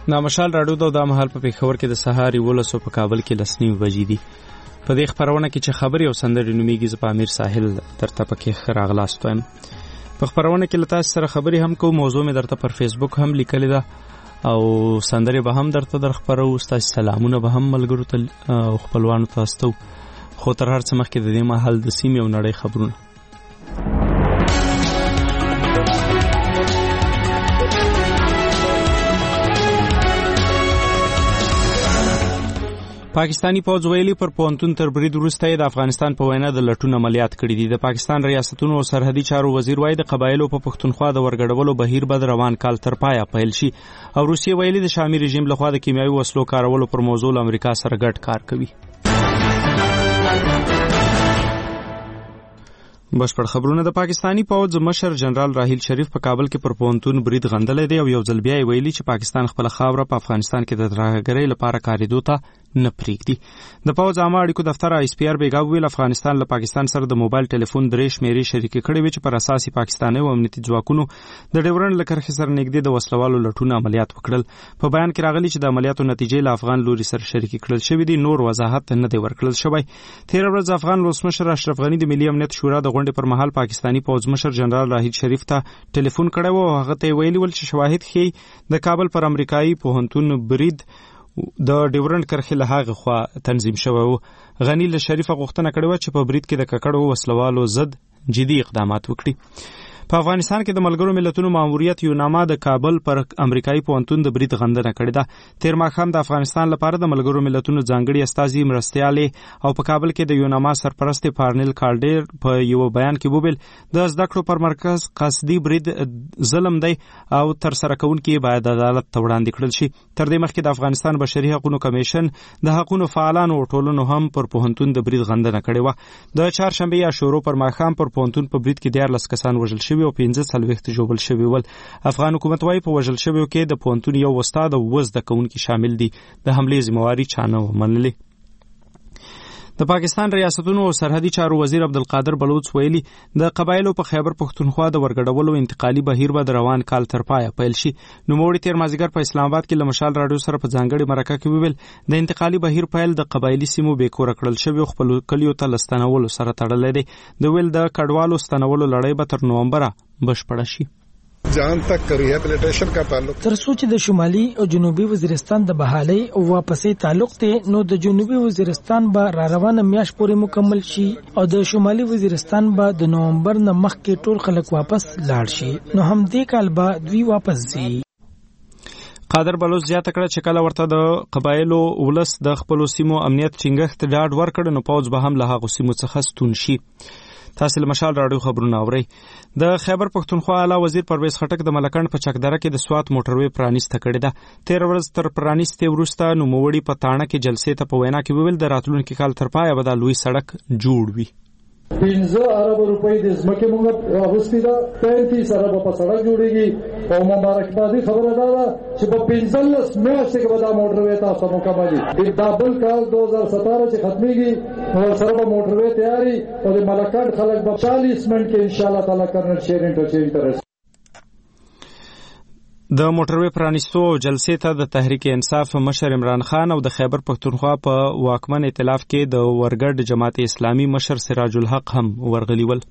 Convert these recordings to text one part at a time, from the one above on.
دا مشال راډیو د مهال په پیښور کې د سهار 11 په کابل کې لسنی بجې دي. په دې خبرونه کې چې خبري او سندري نوميږي ز په امیر ساحل درته پکې راغلاست وایم. په خبرونه کې لته سره خبري هم کو موضوع مې درته پر فیسبوک هم لیکل ده او سندري به هم درته در خبرو. استاد سلامونه به هم ملګرو ته او خپلوانو ته استو. خو تر هر څه مخکې د دې محل د سیمې او نړۍ خبرونه. پاکستانی پوځ ویلي پر پونتون تر برید وروسته د افغانستان په وینا د لټون عملیات کړي دي. د پاکستان ریاستونو او سرحدي چارو وزیر وایي د قبایلو په پښتونخوا د ورګډولو بهیر به روان کال تر پایه پیل شي او روسیه ویلي د شامي رژیم لخوا د کیمیاوي وسلو کارولو پر موضوع له امریکا سره ګډ کار کوي. بشپړ خبرونه. د پاکستانی پوځ مشر جنرال راحیل شریف په کابل کې پر پونتون برید غندلې دی او یو ځل بیا ویلي چې پاکستان خپل خاوره په افغانستان کې د ترهګرۍ لپاره کاریدو ته نه پریږدي. د پوځ عامه اړیکو دفتر آی اس پی آر بیګا ویل افغانستان له پاکستان سره د موبایل ټلیفون درې شمیرې شریکې کړې وي چې پر اساس پاکستاني او امنیتي ځواکونو د ډیورنډ له کرښې سره نږدې د وسلوالو لټون عملیات وکړل. په بیان کې راغلي چې د عملیاتو نتیجې له افغان لوري سره شریکې کړل شوې دي. نور وضاحت نه دی ورکړل شوی. تیر ورځ افغان ولسمشر اشرف غنی د ملي امنیت شورا د غونډې پر مهال پاکستانی پوځ مشر جنرال راحیل شریف ته ټلیفون کړی و او هغه ته ویلي ول چې شواهد ښیي د کابل پر امریکایي پوهنتون برید د ډیورنډ کرښې له هغه خوا تنظیم شوی و. غنی له شریفه غوښتنه کړې و چې په برید کې د ککړو وسلوالو ضد جدي اقدامات وکړي. په افغانستان کې د ملګرو ملتونو ماموریت یوناما د کابل پر امریکایي پوهنتون د برید غندنه کړې ده. تیر ماښام د افغانستان لپاره د ملګرو ملتونو ځانګړي استازي مرستیالې او په کابل کې د یوناما سرپرست پارنل کالډیر په یو بیان کې وویل د زده کړو پر مرکز قصدي برید ظلم دی او تر سره کوونکي باید عدالت ته وړاندې کړل شي. تر دې مخکې د افغانستان بشري حقوقو کمیشن د حقوقو فعالانو او ټولنو هم پر پوهنتون د برید غندنه کړې و. د چهارشنبه یا شورو پر ماښام پر پوهنتون په برید کې 14 کسان وژل شوي او 15 ژوبل شوي ول. افغان حکومت وايي په وژل شویو کې د پوهنتون یو استاد او زده کوونکي شامل دي. د حملې ذمہواري چا نه ومنلې. د پاکستان ریاستونو او سرحدي چارو وزیر عبدالقادر بلوچ ویلي د قبایلو په خیبر پښتونخوا د ورګډولو انتقالي بهیر به د روان کال تر پایه پیل شي. نوموړي تیر مازیګر په اسلام آباد کې له مشال راډیو سره په ځانګړي مرکه کې ویل د انتقالي بهیر پیل د قبایلي سیمو بیکوره کړل شوی خپل کلیو ته لستنولو سره تړلې دی. د ویل د کډوالو ستنولو لړۍ به تر نومبر بشپړه شي. جان تک ریهابلیټیشن کا تعلق تر سوچ د شمالي او جنوبي وزیرستان د بحالي او واپسې تعلق ته نو د جنوبي وزیرستان به را روانه میاش پورې مکمل شي او د شمالي وزیرستان به د نومبر نه مخکې ټول خلک واپس لاړ شي. نو هم دې کال به دوی واپس ځي. قادر بلوچ زیاته کړه چې کله ورته د قبایلو ولس د خپل سیمو امنیت ټینګښت ډاډ ورکړ نو پوځ به هم له هغه سیمو څخه ستون شي. تاسو له مشال راډیو خبرونه اورئ. د خیبر پښتونخوا اعلی وزیر پرویز خټک د ملکند په چکدره کې د سوات موټروي پرانیسته کړې ده. تیر ورځ تر پرانیسته وروسته نوموړي په تاڼه کې جلسې ته په وینا کې ویل د راتلونکي کال تر پایه به د لوی سړک جوړ وي. 15 ارب روپۍ د ځمکې موږ اغوستې ده. 35 ارب په سړک جوړیږي او مبارکبادي خبره ده چې په 15 میاشتې کې به دا موټروي تاسو مکملي. دا بل کال 2017 چې ختميږي نو سره به موټروي تیاری او د ملکند خلک به 40 منټ کې ان شاء الله تعالی کرنل شیر انټرچینج ترسي. د موټروي پرانیستو جلسې ته د تحریک انصاف مشر عمران خان او د خیبر پښتونخوا په واکمن ائتلاف کې د ورګډ جماعت اسلامي مشر سراج الحق هم ورغلي ول.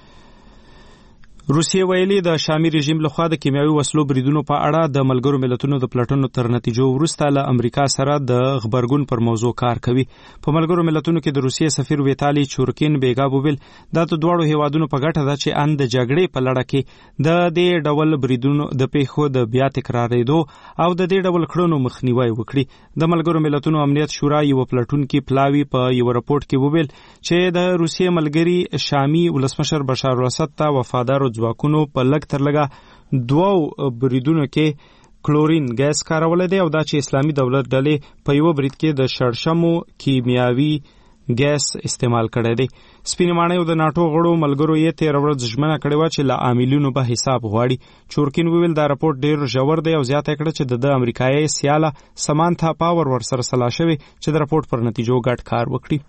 روسیه ویلي د شامي رژیم لخوا د کیمیاوي وسلو بریدونو په اړه د ملګرو ملتونو د پلټنو تر نتیجو وروسته له امریکا سره د خبرګون پر موضوع کار کوي. په ملګرو ملتونو کې د روسیې سفیر ویتالي چورکین بیګا وویل دا د دوړو هیوادونو په ګټه ده چې ان د جګړې په لړ کې د دې ډول بریدونو د پیښو د بیا تکرارېدو او د دې ډول کړنو مخنیوي وکړي. د ملګرو ملتونو امنیت شورا یو پلټونکي پلاوی په یو راپورټ کې وویل چې د روسیې ملګری شامي ولسمشر بشار الاسد ته وفادار ځواکونو په لګ تر لګه 2 بریدونو کې کلورین ګیس کارول دی او دا چې اسلامي دولت ډلې په یو برید کې د شړشمو کیمیاوي ګیس استعمال کړی دی. سپین ماڼۍ د ناتو غړو ملګرو یې 13 ورځې ژمنه کړې و چې له عاملینو به حساب غواړي. چورکین ویل دا راپورټ ډیر ژور دی او زیاته کړه چې د امریکایي سیاله سمانتا پاور ورسره سلا شوی چې د راپورټ پر نتیجو ګډ کار وکړي.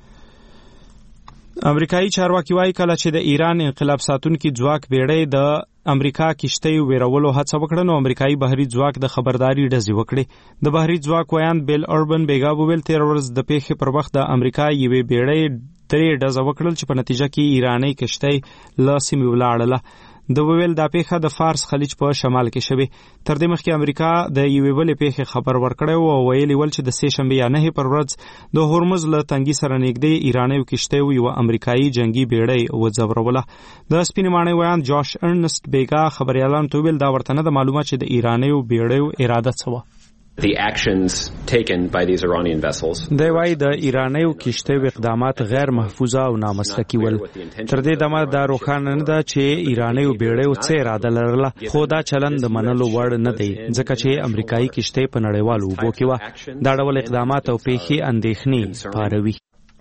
امریکایي چارواکي وايي کله چې د ایران انقلاب ساتونکي ځواک بیړۍ د امریکا کشتۍ ویرولو هڅه وکړه نو امریکایي بحري ځواک د خبرداري ډزې وکړې. د بحري ځواک ویان بیل اربن بیګا وویل تیر ورځ د پیښې پر وخت د امریکا یوې بیړۍ 3 ډزه وکړل چې په نتیجه کې ایرانی کشتۍ له سیمې ولاړله. د ویل دا پیښه د فارس خلیج په شمال کې شوه. تر دې مخکې امریکا د یوې بلې پیښې خبر ورکړی او ویلي ول چې د سه شنبه یا 9 پر ورځ د هرمز له تنګي سره نږدې ایرانی کشتۍ یو امریکایي جنگي بیړۍ وځوروله. د سپینې ماڼۍ ویان جاش ارنست بیګا خبريالان ته ویل دا ورته نه د معلومات چې د ایرانی بیړۍ اراده څه و. The actions taken by these Iranian vessels. دی وايي د ایرانیو کشتۍ اقدامات غیر محفوظه او نامسلکي ول. تر دې دمه دا روښانه نه ده چې ایرانیو بیړۍ څه اراده لرله، خو دا چلن د منلو وړ نه دی ځکه چې امریکایي کشتۍ په نړیوالو اوبو کې و. دا ډول اقدامات او پیښې اندېښنې پاروي.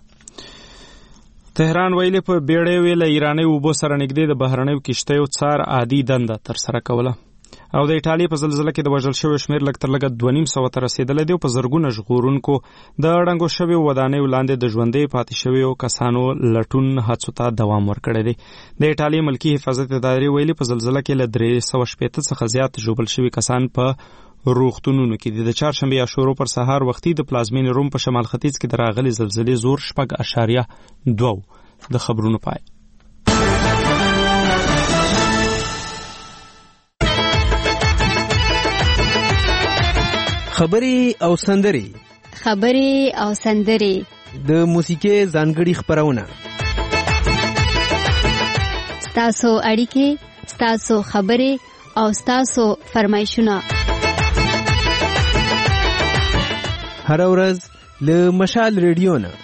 تهران ویلي په بیړۍ ویل ایرانیو اوبو سره نږدې د بهرنیو کشتیو څار عادي دنده تر سره کوله. او د ایټالیا په زلزلې کې د وژل شوی شمیر لږ تر لږه 2.5 ته رسیدلی دی او په زرګونه ژغورونکو د ړنګو شویو ودانیو لاندې د ژوندۍ پاتې شویو کسانو لټون هڅو ته دوام ورکړی دی. د ایټالیا ملکی حفاظت ادارې ویلي په زلزلې کې له 360 څخه زیات ژوبل شوي کسان په روغتونونو کې دي. د چهارشنبې یا شورو پر سهار وختي د پلازمین روم په شمال ختیځ کې د راغلي زلزلې زور 6.2 د خبرونو پای. خبري او سندري د موسیقي ځانګړي خبرونه ستاسو اړیکې ستاسو خبري او ستاسو فرمایشونه هر ورځ له مشال ریډیو نه.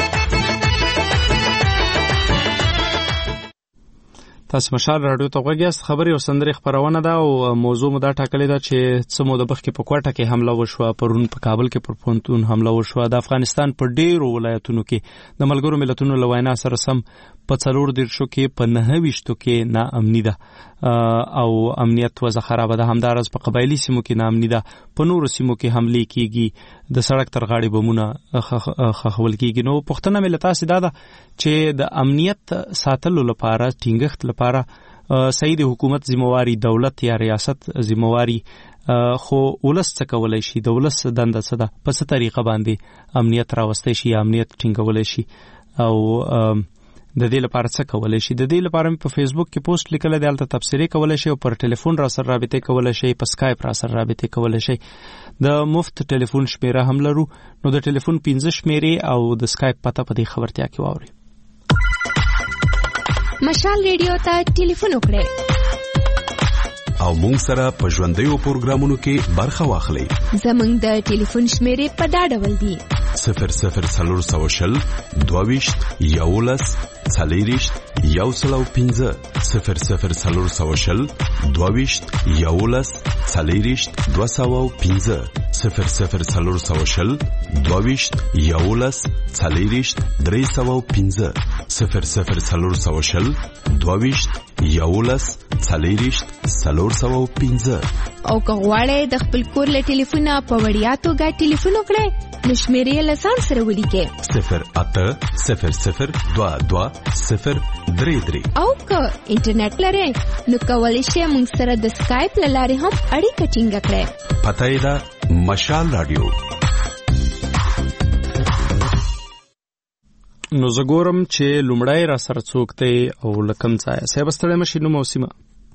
تاسو مشال رادیو ته غوږیاست. خبري او سندري خبرونه ده او موضوع مو دا ټاکلې ده چې څه مو د بخ کې په کوټه کې حمله وشوه، پرون په کابل کې پر پونتون حمله وشوه. د افغانستان په ډیرو ولایتونو کې د ملګرو ملتونو له وینا سره سم په 4 کې په 9 کې ناامني ده او امنیت وضع خراب ده. همدارس په قبایلی سیمو کې ناامني ده. په نورو سیمو کې حمله کیږي، د سړک تر غاړې بمونه خخول کیږي. نو پښتنه ملت تاسو دا ده چې د امنیت ساتلو لپاره ټینګښت لپاره صحیح د حکومت ذمہواری، دولت یا ریاست ذمہواری، خو ولس څه کولای شي، د ولس دنده څه ده، په څه طریقه باندې امنیت راوستي شي، امنیت ټینګولای شي او د دې لپاره څه کولای شي. د دې لپاره په فیسبوک کې پوسټ لیکل دی، البته تبصره کولای شي او پر ټلیفون را سره رابطه کولای شي، په اسکایپ را سره رابطه کولای شي. د مفت ټلیفون شمیره هم لرو، نو د ټلیفون 15 شمیرې او د اسکایپ پته په دې خبرتیا کې واوري. مشال ریډیو ته ټلیفون وکړئ او مونږ سره په ژوندیو پروګرامونو کې برخه واخلئ. زمونږ د ټلیفون شمیرې په دا ډول دي: 00420 22 11 40 105 00420 22 11 40 205 00420 22 11 40 305 00420 22 11 40 305. او که غواړئ د خپل کور له ټلیفونه په وړیا توګه ټلیفون وکړئ نو شمیرې له ځان سره ولیکئ 080022 او که انټرنیټ لرئ نو کولی شئ موږ سره د سکایپ له لارې هم اړیکه ټینګه کړئ. پته یې ده مشال رادیو. نو زه ګورم چې لومړی را سره څوک دی او له کوم ځایه. صاحب ستړی مشي نوم او سیمه.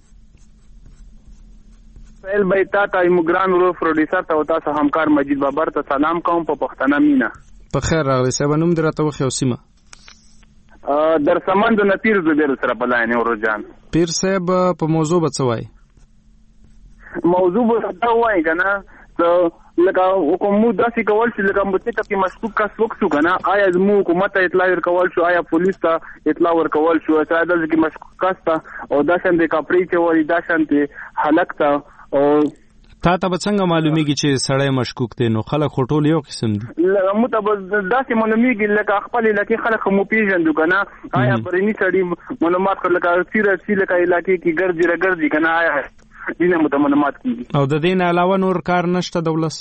سهیل بھائی تا ته ایموګران ورو پروډوسر ته او تاسو همکار مجید بابر ته سلام کوم په پښتنه مینا. په خیر راغلی صاحب. نوم دې راته وښیه او سیمه. در سمند نه پیر زبیر سره بلاینه ورو جان. پیر صاحب په موضوع به څه وایي؟ موضوع به دا وایي کنه لکه حکومت داسې کول چې لکه متته کې مشکوک کس وکړو کنه، آیا زموږ حکومت ته اطلاع ورکول شو، آیا پولیس ته اطلاع ورکول شو چې دا چې مشکوک کس ته او دا شان د کاپری چې وری دا شان ته حلق ته او تا ته څنګه معلومیږي چې سړی مشکوک دی؟ نو خلک خټول یو قسم دي. موږ ته داسې معلومیږي لکه خپل علاقې خلک مو پیژندو کنه، آیا برني سړی معلومات لکه سیره لکه علاقې کې ګرځي راګرځي کنه، آیا دینه معلومات کیږي. او د دین علاوه نور کار نشته دولت؟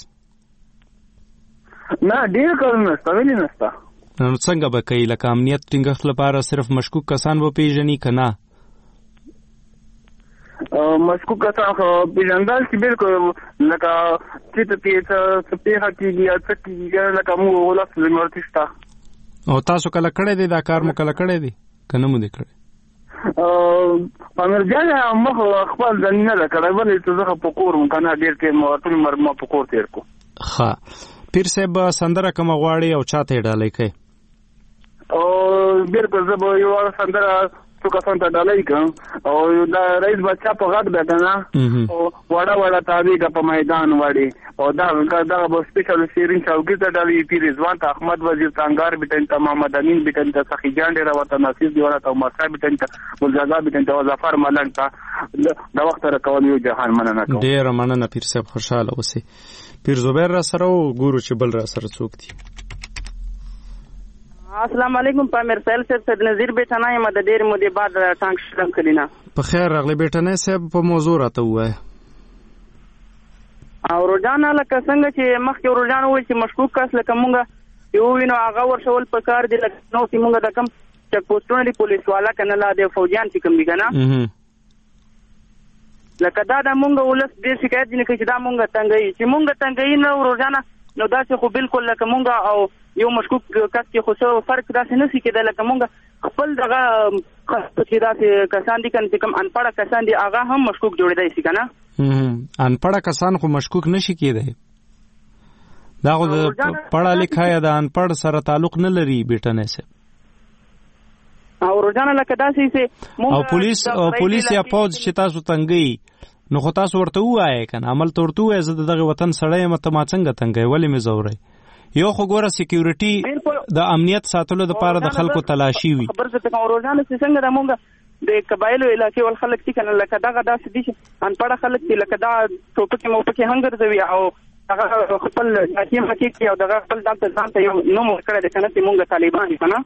نه ډیر کار نشته، ویلي نشته. نو څنګه به کوي؟ لکه امنیت ټینګښت لپاره صرف مشکوک کسان به پیژني کنه؟ مشکوک کسان خو پیژندل چې بالکل لکه چې ته پیښه کېږي یا څه کېږي لکه موږ ولس ذمهوارتي شته. او تاسو کله کړی دی دا کار مو کله کړی دی که نه مو دی کړی؟ پامیر جان مخ خپل ځان نه ده کړی ولې چې زه په کور وم که نه ډېر ټیم ټول عمر ما په کور تېر کړو. ښه پیر صاحب سندره کومه غواړي او چا ته یې ډالۍ کوئ؟ بالکل زه به یو سندره څو کسانو ته ډالۍ کړم او دا رئیس بادشاه په غږ ده که نه وړه وړه تابېږه په میدان وړې او دغه به سپیشل شیرین شوقي ته ډالۍ پیر رضوان ته احمد وزیر تانګار بیټن ته محمد امین بیټن ته سخي جان ډېره ورته ناصر دیوانه ته عمر صاحب بیټن ته ګلزاده بیټن ته ظفر ملنګ ته د وخت سره کول یو جهان مننه کوم. ډېره مننه پیر صاحب خوشحاله اوسئ. پیر زبیر را سره و ګورو چې بل را سره څوک دي. السلام علیکم پامیر سیل صاحب سید نظیر بیٹھانا یم د ډېرې مودې بعد ټانک شلم کلینا په خیر راغلی بیٹھانا صاحب په موضوع راته ووایه. او روزانه لکه څنګه چې مخکې روزانه وایي چې مشکوک کس لکه مونږ یو وینو هغه ورشول په کار دی لکه نو چې مونږ د کم چک پوسټونه دي پولیس والا که نه لا د فوجیان چې کوم دي که نه لکه دا د مونږ ولس ډېر شکایت ځینې کوي چې دا مونږ تنګوي چې مونږ تنګوي نه روزانه نو داسې خو بالکل لکه مونږ او یو مشکوک کس کې خو څه فرق داسې نه شي کېدی لکه مونږ خپل دغه چې داسې کسان دي که نه چې کوم انپړه کسان دي هغه هم مشکوک جوړېدی شي که نه انپړه کسان خو مشکوک نه شي کېدی. دا خو د پړه لیکه یا د انپړ سره تعلق نه لري بیټنی صاحب. او روزانه لکه داسې چې او پولیس یا پوځ چې تاسو تنګوي نو خو تاسو ورته ووایئ که نه عمل ته ورته ووایئ زه د دغې وطن سړی یم ته ما څنګه تنګوئ ولې مې ځوروئ. یو خو ګوره سیکیورټي د امنیت ساتلو دپاره د خلکو تلاشي وي. خبر څه کوم روزانه چې څنګه د مونږ د قبایلو علاقې ول خلک دي که نه لکه دغه داسې دي چې انپړه خلک دي لکه دا ټوپکې موپکې هم ګرځوي او هغه خپل جاکې مکې کړي او دغه خپل دلته ځان ته یو نوم ورکړی دی که نه چې مونږ طالبان یو که نه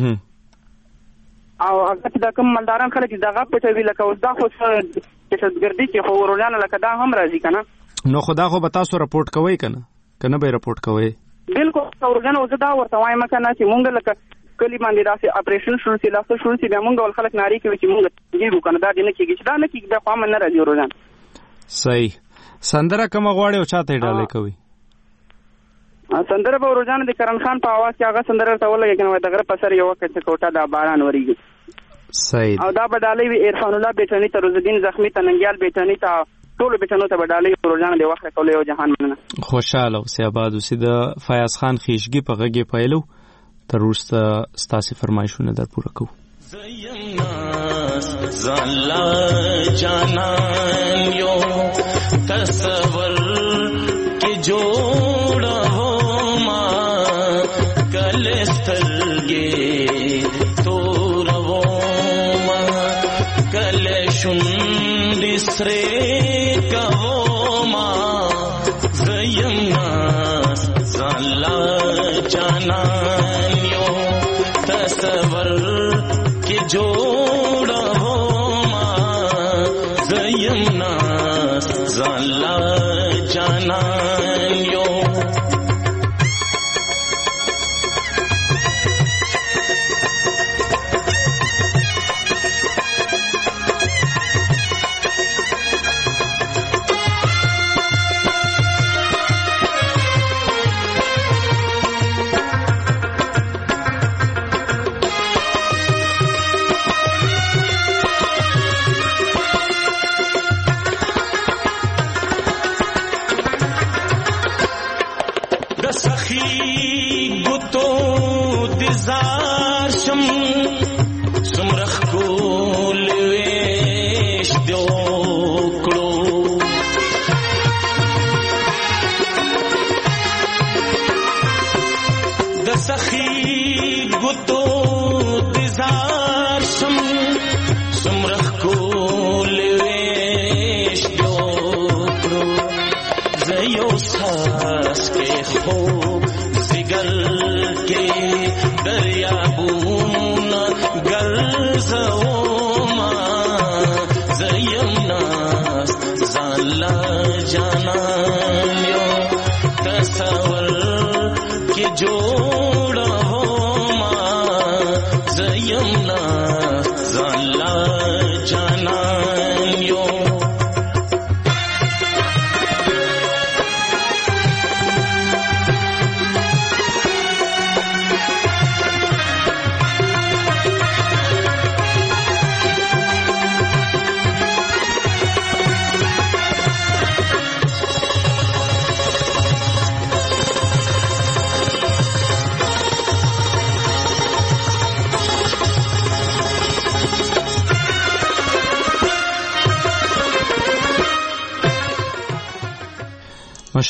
او هغه چې دا کوم مالداران خلک دي دغه پټوي لکه اوس دا خو دهشتګردي چې خو روزانه لکه دا هم راځي که نه نو خو دا خو به تاسو راپورټ کوئ که نه که نه به یې راپورټ کوئ؟ بالکل روزانه زه دا ورته وایم که نه چې مونږ لکه کلی باندې داسې اپریشن شروع شي داسې شروع شي بیا مونږ ول خلک نارې کوي چې مونږ تنګېږو که نه دا دې نه کېږي چې دا نه کېږي دا خو امن نه راځي روزانه. صحیح. سندره کومه غواړې او چا ته یې ډالۍ کوئ؟ سندره به روزانه د کرن خان په اواز کې هغه سندره ورته ولګي که نه د غره په سر یو وخت چې کوټه دا باران ورېږي. صحیح. او دا به ډالۍ وي عرفان الله بیټني ته روزالدین زخمي ته ننګیال بیټني ته ټولو بیټنو ته به ډالۍ روزانه د وخت کولو یو جهان مننه. خوشحاله اوسئ آباد اوسئ. د فیاض خان خیشګي په غږ یې پیلو تر وروسته ستاسې فرمایشونه در پوره کوو. زلا جانان یو تصور کې جوړه ما کله سترګې تورو ما کله شونډې سرې کوو ما زیم ناس زلا جانان یو تصور کې جوړه ما زیم ناس زلا جانان یو زلا جانان یو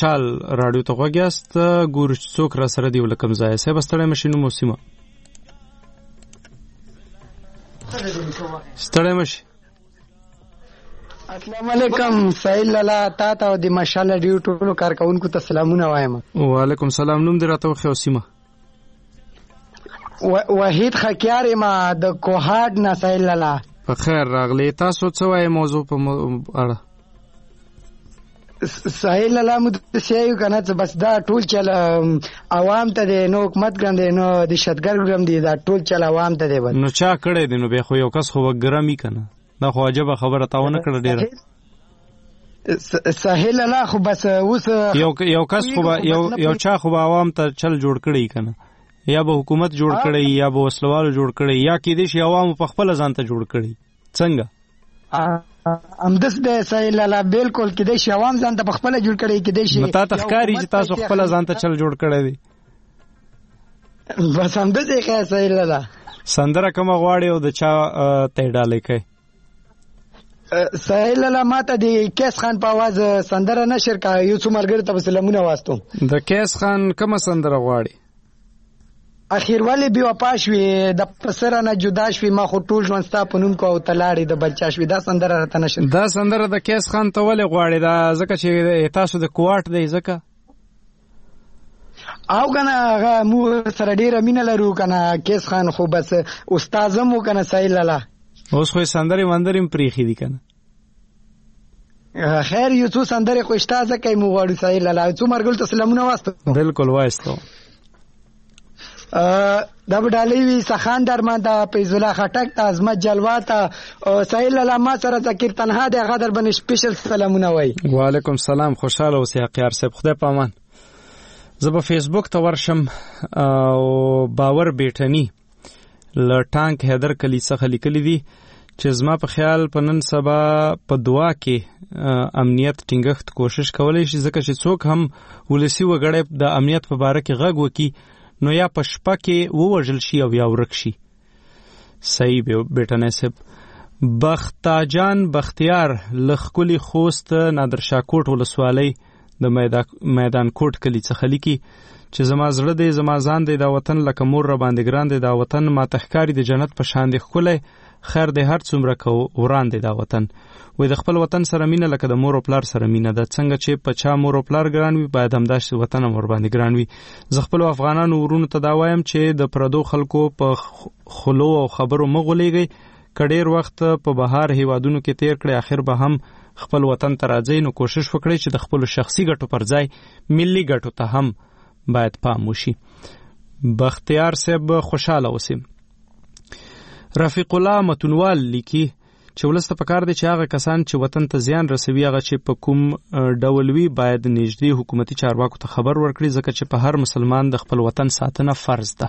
خوشحال رادیو ته غوږیاست. ګورو چې څوک را سره دی ولکم ځای صاحب ستړی مشي نو موسیمه ستړی مشي. السلام علیکم سهیل لالا تا ته او د مشال رادیو ټولو کارکونکو ته سلامونه وایم. وعلیکم سلام. نوم دې راته وخی او سیمه؟ وحید خکیار ما د کوهاټ نه. سهیل لالا په خیر راغلی. تاسو څه وایي موضوع په اړه؟ سهیل لالا مو سیایو کنه چې بس دا ټول چل عوام ته دی، نو حکومت ګرم دی، نو د شتګر ګرم دی، دا ټول چل عوام ته دی. نو چا کړی دی؟ نو بیا خو یو کس خو ګرمي کنه. دا خو عجبه خبره تاونه کړه ډیره. سهیل لالا خو بس اوس یو کس خو یو چا خو عوام ته چل جوړ کړی کنه، یا به حکومت جوړ کړی یا به وسلوالو جوړ کړی یا کې دې شي عوام په خپل ځان ته جوړ کړی. څنګه امدس به سهیل لالا بالکل کې دې شي عوام ځان ته په خپل جوړ کړی کې دې شي. نو تا تخکاری چې تاسو خپل ځان ته چل جوړ کړی دی. بس امدس یې ښه سهیل لالا. سندره کوم غواړي او د چا ته ډالې کوي؟ سهیل لالا ماته د کیس خان په आवाज سندره نشر کا یو څو مرګر ته سلامونه واستم. د کیس خان کوم سندره غواړي؟ اخیر والی بی وفا شوی د پسره نه جدا شوی ما خو ټول ژوند ستا په نوم کو او تلاړې د بچا شوی. دا سندره راته نشر. دا سندره د کیس خان ته ولې غواړي؟ دا ځکه چې تاسو د کوارټ دی ځکه او کنه هغه مو سره ډیره مینه لرو کنه. کیس خان خو بس استادم و کنه سهیل لالا. اوس خو سندرې مندرې پریخي دي کنه. خیر یو څو سندرې خو شته ځکه مو غواړو سهیل لالا. څو مرګل ته سلامونه واسطه. بالکل وایستو. دا بډالې وی سخان درمان دا فیض الله خټک ته عظمت جلوا ته سهیل لالا ما سره ذکر تنها د غدر بن سپیشل سلامونه وای. وعلیکم سلام. خوشاله اوسې اقیار صاحب. خدای پامان. زه په فیسبوک ته ورشم او باور بیٹنی له ټانک حیدر کلی څخه لیکلی دي چې زما په خیال په نن سبا په دعا کې امنیت ټینګښت کوشش کولی شي، ځکه چې څوک هم ولسی وګړی د امنیت په باره کې غږ وکي نو یا په شپه کې ووژل شي او یا ورک شي. صحیح بیٹنی صاحب. بختاجان بختیار لخکلی خوست نادرشاه کوټ ولسوالۍ د میدان کوټ کلی څخه لیکي چې زما زړه دی، زما ځان دی، دا وطن لکه مور را باندې ګران دی، دا وطن ما تخکاری د جنت په شان دی ښکلی، خیر دی هر څومره کو وران دی دا وطن. وای د خپل وطن سره مینه لکه د مور او پلار سره مینه ده، څنګه چې په چا مور او پلار ګران وي باید همداسې وطن هم ور باندې ګران وي. زه خپلو افغانانو ورونو ته دا وایم چې د پردو خلکو په خلو او خبرو مه غولیږئ. که ډېر وخت په بهار هیوادونو کې تیر کړئ اخر به هم خپل وطن ته راځئ، نو کوشش وکړئ چې د خپلو شخصي ګټو پر ځای ملي ګټو ته هم باید پام وشي. بختیار صاحب خوشاله اوسئ. رفیق الله متونوال لیکي چې ولسته پکار دی چې هغه کسان چې وطن ته زیان رسوي هغه چې په کوم ډول وي باید نږدې حکومتي چارواکو ته خبر ورکړي، ځکه چې په هر مسلمان د خپل وطن ساتنه فرض ده.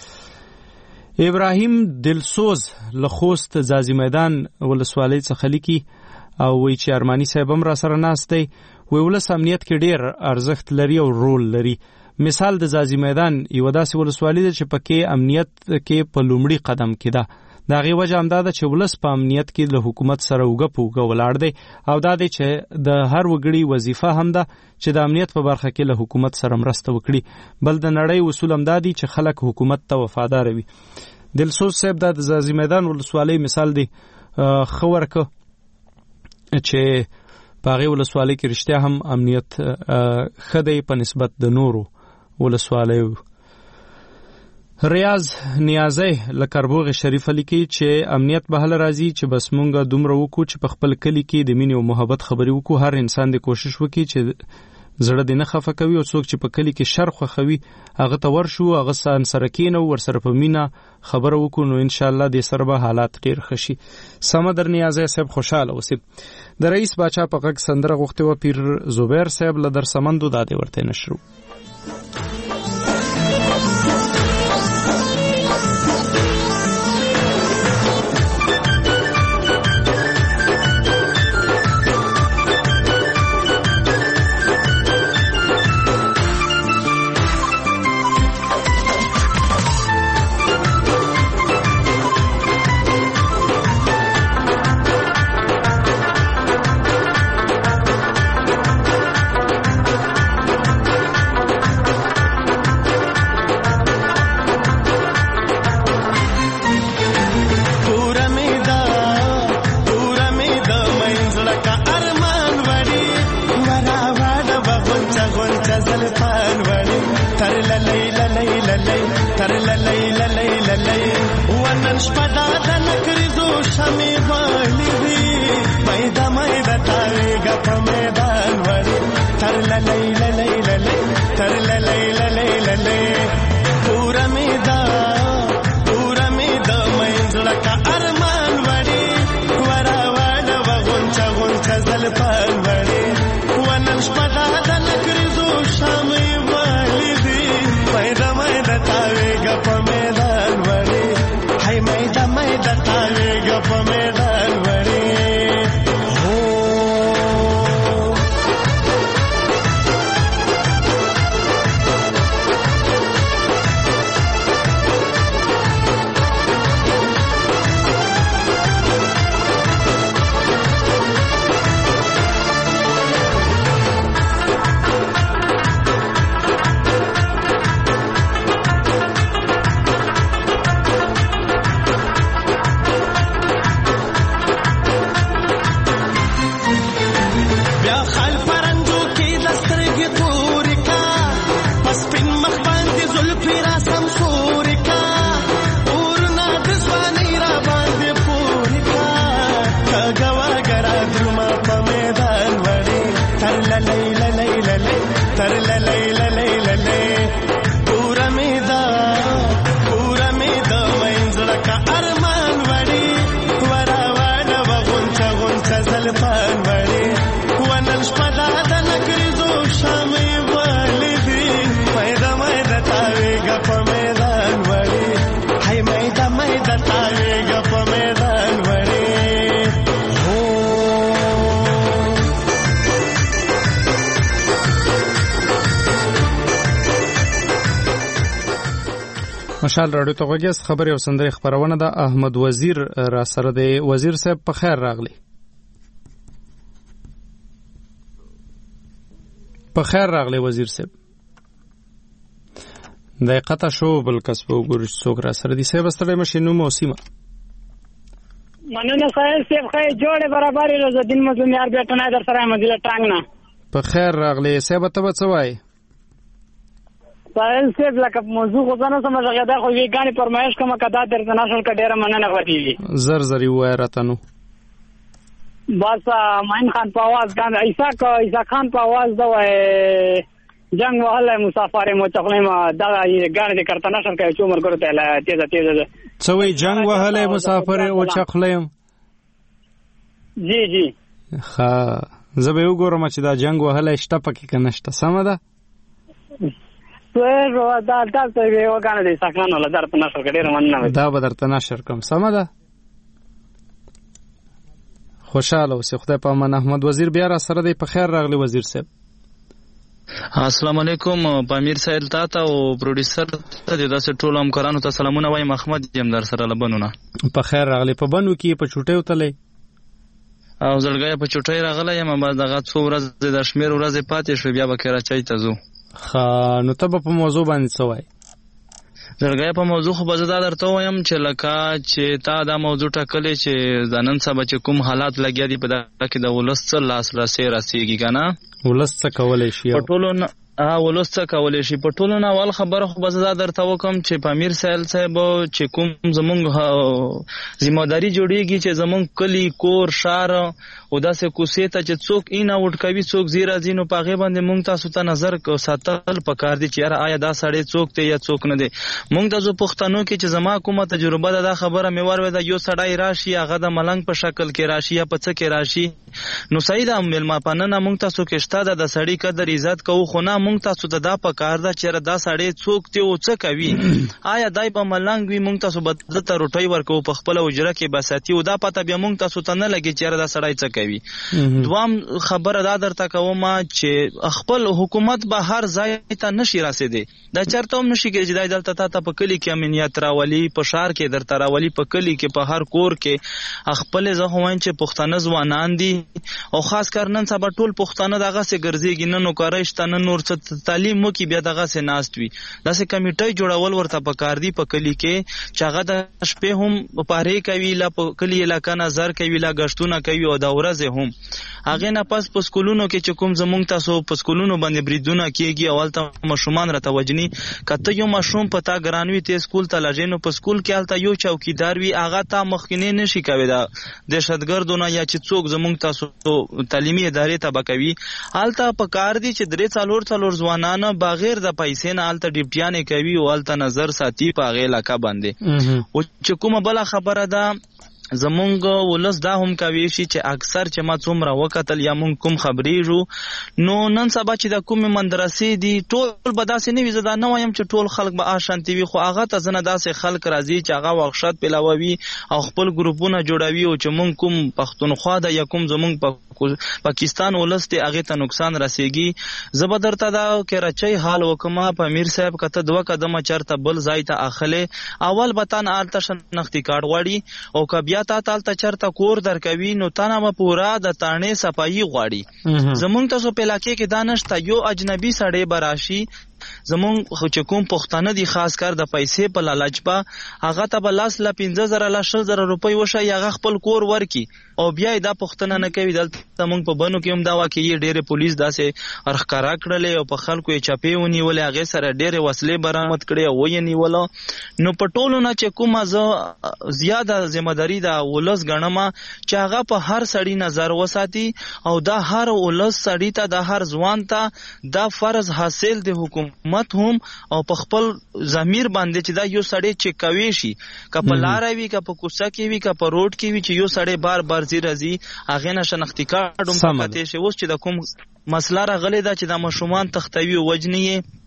ابراهیم دلسوز له خوست ځاځي میدان ولسوالۍ څخه لیکي او وی چې ارمانی صاحب هم را سره ناست دی. وی ولس امنیت کې ډیر ارزښت لري او رول لري. مثال د ځاځي میدان یو داسې ولسوالۍ ده چې پکې امنیت کې په لومړي قدم کې ده. د هغې وجه همدا ده چې ولس په امنیت کې له حکومت سره اوږه په اوږه ولاړ دی او دا دی چې د هر وګړي وظیفه هم ده چې د امنیت په برخه کې له حکومت سره مرسته وکړي. بل د نړۍ اصول هم دا دي چې خلک حکومت ته وفادار وي. دلسوز صاحب دا د ځاځي میدان ولسوالۍ مثال دی ښه ورکه چې په هغې ولسوالۍ کې رښتیا هم امنیت ښه دی په نسبت د نورو ولسوالیو. ریاض نیازی له کربوغ شریفه لیکي چې امنیت به هله راځي چې بس مونږه دومره وکړو چې په خپل کلي کې د مینې او محبت خبرې وکړو. هر انسان دې کوشش وکړي چې زړه دې نه خفه کوي او څوک چې په کلي کې شر خوښوي هغه ته ورشو، هغه سره کینو، ورسره په مینه خبره وکړو، نو انشاءالله دې سره به حالات ډېر ښه شي. سمه در نیازی صاحب خوشحاله اوسئ. د رئیس باچا په غږ سندره غوښتې وه پیر زبیر صاحب له درسمندو دا دې ورته نشرو. تر للی للی للی تر للی للی للی ونن شپدا د نکریزو شمې باندې دی مېدا مېدا تاویګه په میدان وړي تر للی للی للی تر للی للی للی پورا میدا مېزړه کا ارمان وړي ورا وړ وغونچا غونچا زلفان وړي ونن شپدا د نکریزو شمې باندې دی مېدا مېدا تاویګه په میدان وړي هاي مېدا مېدا تاویګه په میدان وړي تر للی للی للی پورا میدا مېزړه کا ارمان وړي ورا وړ وغونچا غونچا زلفان وړي ونن شپدا د نکریزو شمې باندې دی مېدا مېدا تاویګه په میدان وړي هاي مېدا مېدا تاویګه په میدان وړي مشال راډیو ته غوږیاست. خبرې او سندرې خبرونه ده. احمد وزیر را سره دی. وزیر صاحب په خیر راغلی. په خیر راغلی وزیر صاحب. د قطع شو بل کس په وګورئ څوک را سره دی. صاحب ستړی مشې نوم او سیمه. مننه صاحب خیر جوړې برابرې روزالدین مظلوم یار بیٹنه در سره مدیله ټانګ نه. په خیر راغلی. صاحب ته به څه وایي؟ سائل صاحب لکه موضوع خو ځنه سمجه دا خو ویګانی پرمایش کوم کدا د انټرنیشنل کا ډیره مننه غوډیږي. زر وای راته نو بس ماین خان په आवाज غان عیسی خان په आवाज دا وای جنگ وهله مسافر مو چخلې ما دا غان د انټرنیشنل کا چومر ګرته لا تیزه څه وای جنگ وهله مسافر او چخلې جی ها زه به وګورم چې دا جنگ وهله شته پکې کنهشته سم ده دا یو غانه دي ساکانو له درته نشر کړي مننه دا به درته نشر کوم سم ده. خوشاله اوسې. خدای په امان. احمد وزیر بیا را سره دی. په خیر راغلی وزیر صاحب. السلام علیکم پامیر صاحب تاته او پروډوسر ته د داسې ټول همکارانو ته سلامونه وایم. احمد یم در سره لبنونه. په خیر راغلی. په بنو کې په چوټیو تلې او زړګیا په چوټی راغلی یم. بعد دغه څو ورځې د شمیر ورځې پاتې شو بیا به کراچۍ ته ځو. نو ته په موضوع باندې څه وایې؟ زړګیا په موضوع خو به زه دا درته وایم چې لکه چې تا دا موضوع ټاکلې چې د نن سبا چې کوم حالات لګیا دي په دغه کې د ولس څه لاسرسی رسېږي که نه ولس څه کولی شي په ټولو ولس څه کولی شي په ټولو نه اول خبره خو به زه دا درته وکړم چې پامیر سایل صاحب چې کوم زمونږ ذمهداري جوړېږي چې زمونږ کلی کور ښار او داسې کوڅې ته چې څوک این اوټ کوي څوک ځي راځي نو په هغې باندې مونږ تاسو ته نظر ساتل پکار دي چې یاره آیا دا سړی څوک دی یا څوک نه دی. مونږ د زه پښتنو کې چې زما کومه تجربه ده دا خبره مې واورېده یو سړی راشي هغه د ملنګ په شکل کې راشي یا په څه کې راشي نو صحیح ده مېلمه پالنه مونږ تاسو کې شته ده د سړي قدر عزت کوو خو نه مونږ تاسو ته دا پکار ده چې دا سړی څوک دی او څه کوي آیا دای په ملنګ وي مونږ تاسو به دته روټۍ ورکوو په خپله حجره کې به ساتي او دا پته بیا مونږ تاسو ته نه لګي چې دا سړی څه کوي. دوام خبره دا درته کوم چې خپل حکومت به هر ځای ته نشي رسېدی دا چېرته هم نشي کېږي چې دا دلته تا ته په کلي کې امنیت راولي په ښار کې درته راولي په کلي کې په هر کور کې خپلې زه خو وایم چې پښتانه ځوانان دي او خاص کر نن سبا ټول پښتانه دغسې ګرځېږي نه نوکرۍ شته نه نور څه تعلیم وکړي بیا دغسې ناست وي داسې کمیټۍ جوړول ورته پکار دي په کلي کې چې هغه د شپې هم پارې کوي لا په کلي علاقه نظر کوي لا ګشتونه کوي او د ورځ ورځې هم هغه نه پس په سکولونو کې چې کوم زمونږ تاسو په سکولونو باندې بریدونه کیږي اولته ماشومان راته وجني کته یو ماشوم په تا ګرانوي ته سکول ته لژینو په سکول کې الته یو چوکیدار وي هغه تا مخکینه نشي کوي دا دهشتګردونه یا چې څوک زمونږ تاسو تعلیمي ادارې ته بکوي الته په کار دي چې درې څلور ځوانان بغیر د پیسې نه الته ډیپټیانې کوي او الته نظر ساتي په هغه علاقه باندې او چې کومه بل خبره ده زمونږ ولس دا هم کوي چې اکثر چې ما څومره وکتل یا مونږ کوم خبرېږو نو نن سبا چې د کومې مدرسې دي ټول به داسې نه وي زه دا نه وایم چې ټول خلک به اشانتي وي خو هغه ته ځنه داسې خلک راځي چې هغه وحشت پیلاوي او خپل ګروپونه جوړوي او چې مونږ کوم پښتونخوا ده یا کوم زمونږ پاکستان ولس دی هغه ته نقصان رسیږي زه به درته دا کې رچی حال وکما په امیر صاحب کته 2 قدمه چرته بل ځای ته اخله اول بتان آلته شناختی کارت غواړي او کبیا تا تالته چرته کور درکوي نو تانه به پورا د تانې صفایي غواړي زمونږ تاسو په علاقې کې دانشته یو اجنبي سړی براشي زمون چې کوم پښتانه دي خاص کر د پیسې په لالچ په هغه ته به لاس لا 15000 لا 10000 روپۍ وشه هغه خپل کور ورکی او بیا دا پښتنه نه کوي دلته مونږ په بنو کې هم دا واکې ډېر پولیس داسې ارخکارا کړل او په خلکو یې چاپې ونیول هغه سره ډېر وسلې برآمد کړي او یې نیول نو په ټولو نه چې کومه زه زیاده ذمہداري دا ولس غنما چې هغه په هر سړی نظر وساتي او دا هر ولس سړی ته دا هر ځوان ته دا فرض حاصل دی حکومت هم او په خپل ضمیر باندې چې دا یو سړی چک کوي شي که په لار وي که په کوڅه کې وي که په روډ کې وي چې یو سړی بار بار زی هغه نه شناختی کارت هم پاتې شي اوس چې د کوم مسله راغلی دا چې د ماشومان تختوي وجنی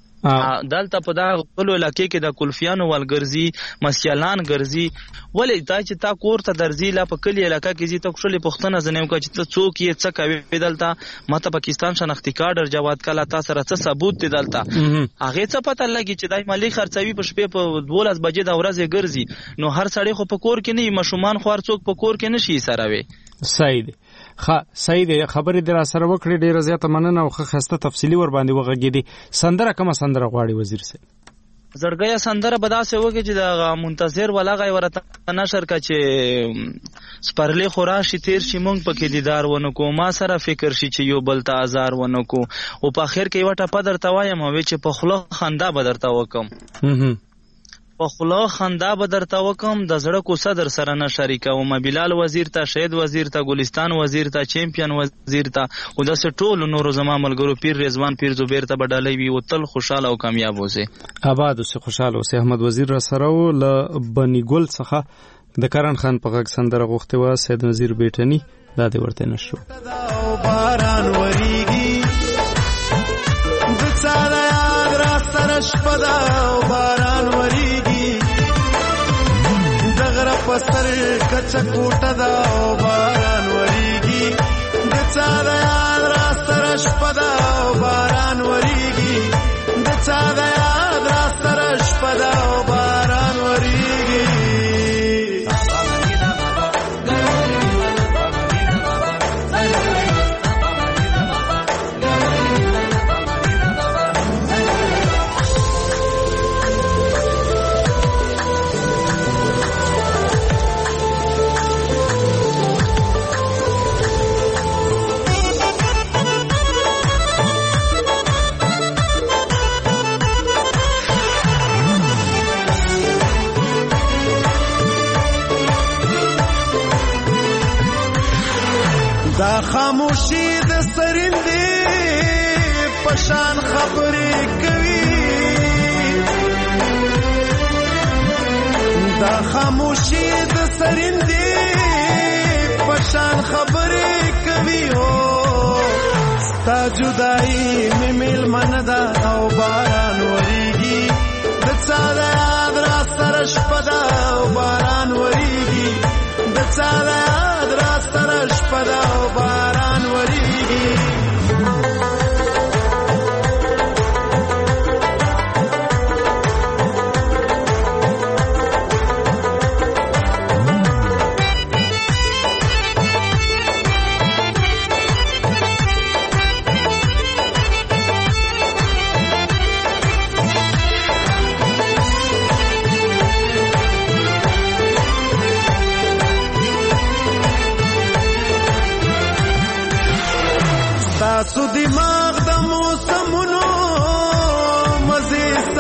دلته په دا خپل علاقې کې د کلفیانو والګرځي مسیالان ګرځي ولې دا چې تا کور ته درځي لا په کلی علاقې کې زی ته خپل پښتنه زنه وکړي چې ته څوک یې څه کوي دلته ماته پاکستان شناختی کارت جواد کله تاسو سره څه ثبوت دی دلته هغه څه پته لګي چې دای مالی خرڅوي په شپې په 12 بجې د ورځې ګرځي نو هر سړی خو په کور کې نه ماشومان خو هر څوک په کور کې نشي سره وي صحیح خبرې در سره وکړې ډیره زیاته مننه او خسته تفصیلی ور باندې وغږیدي سندره کومه سندره غواړي وزیر صاحب زړګیا سندره بداسه وږي چې د منتظر ولاغه ورته نشر کا چې سپرلی خوراشي تیر شي مونږ پکې دیدار ونه کو ما سره فکر شي چې یو بل ته آزار ونه کو او په اخر کې وټه پدر توایم او چې په خله خندا بدرته وکم په خله خندا بدرته وکم د زړه کو صدر سره نه شریکوم بلال وزیر ته شهید وزیر ته ګلستان وزیر ته چمپیون وزیر ته او د ټولو نورو زما ملګرو پیر رضوان پیر زبیر ته بدلې وي او تل خوشاله او کامیاب اوسه آباد اوسه خوشاله اوسه احمد وزیر را سره ل بنی ګل څخه د کرن خان په غږ سندره غوښته و سید وزیر بیٹنی دا دې ورته نشو باران وریږي د څاله یاد را سره شپدا باران وریږي پستر کچ کوټه دا باران وریږي د څاله یاد را سره شپدا باران وریږي د څاله یاد را سره شپدا باران وریږي دا خاموشي د سرندې پشان خبرې کوي دا خاموشي د سرندې پشان خبرې کوي او ستا جدائی مې میلمن ده او باران وریږي د څاله یاد را سره شپه ده او باران وریږي د څاله یاد را سره شپه ده او باران وریږي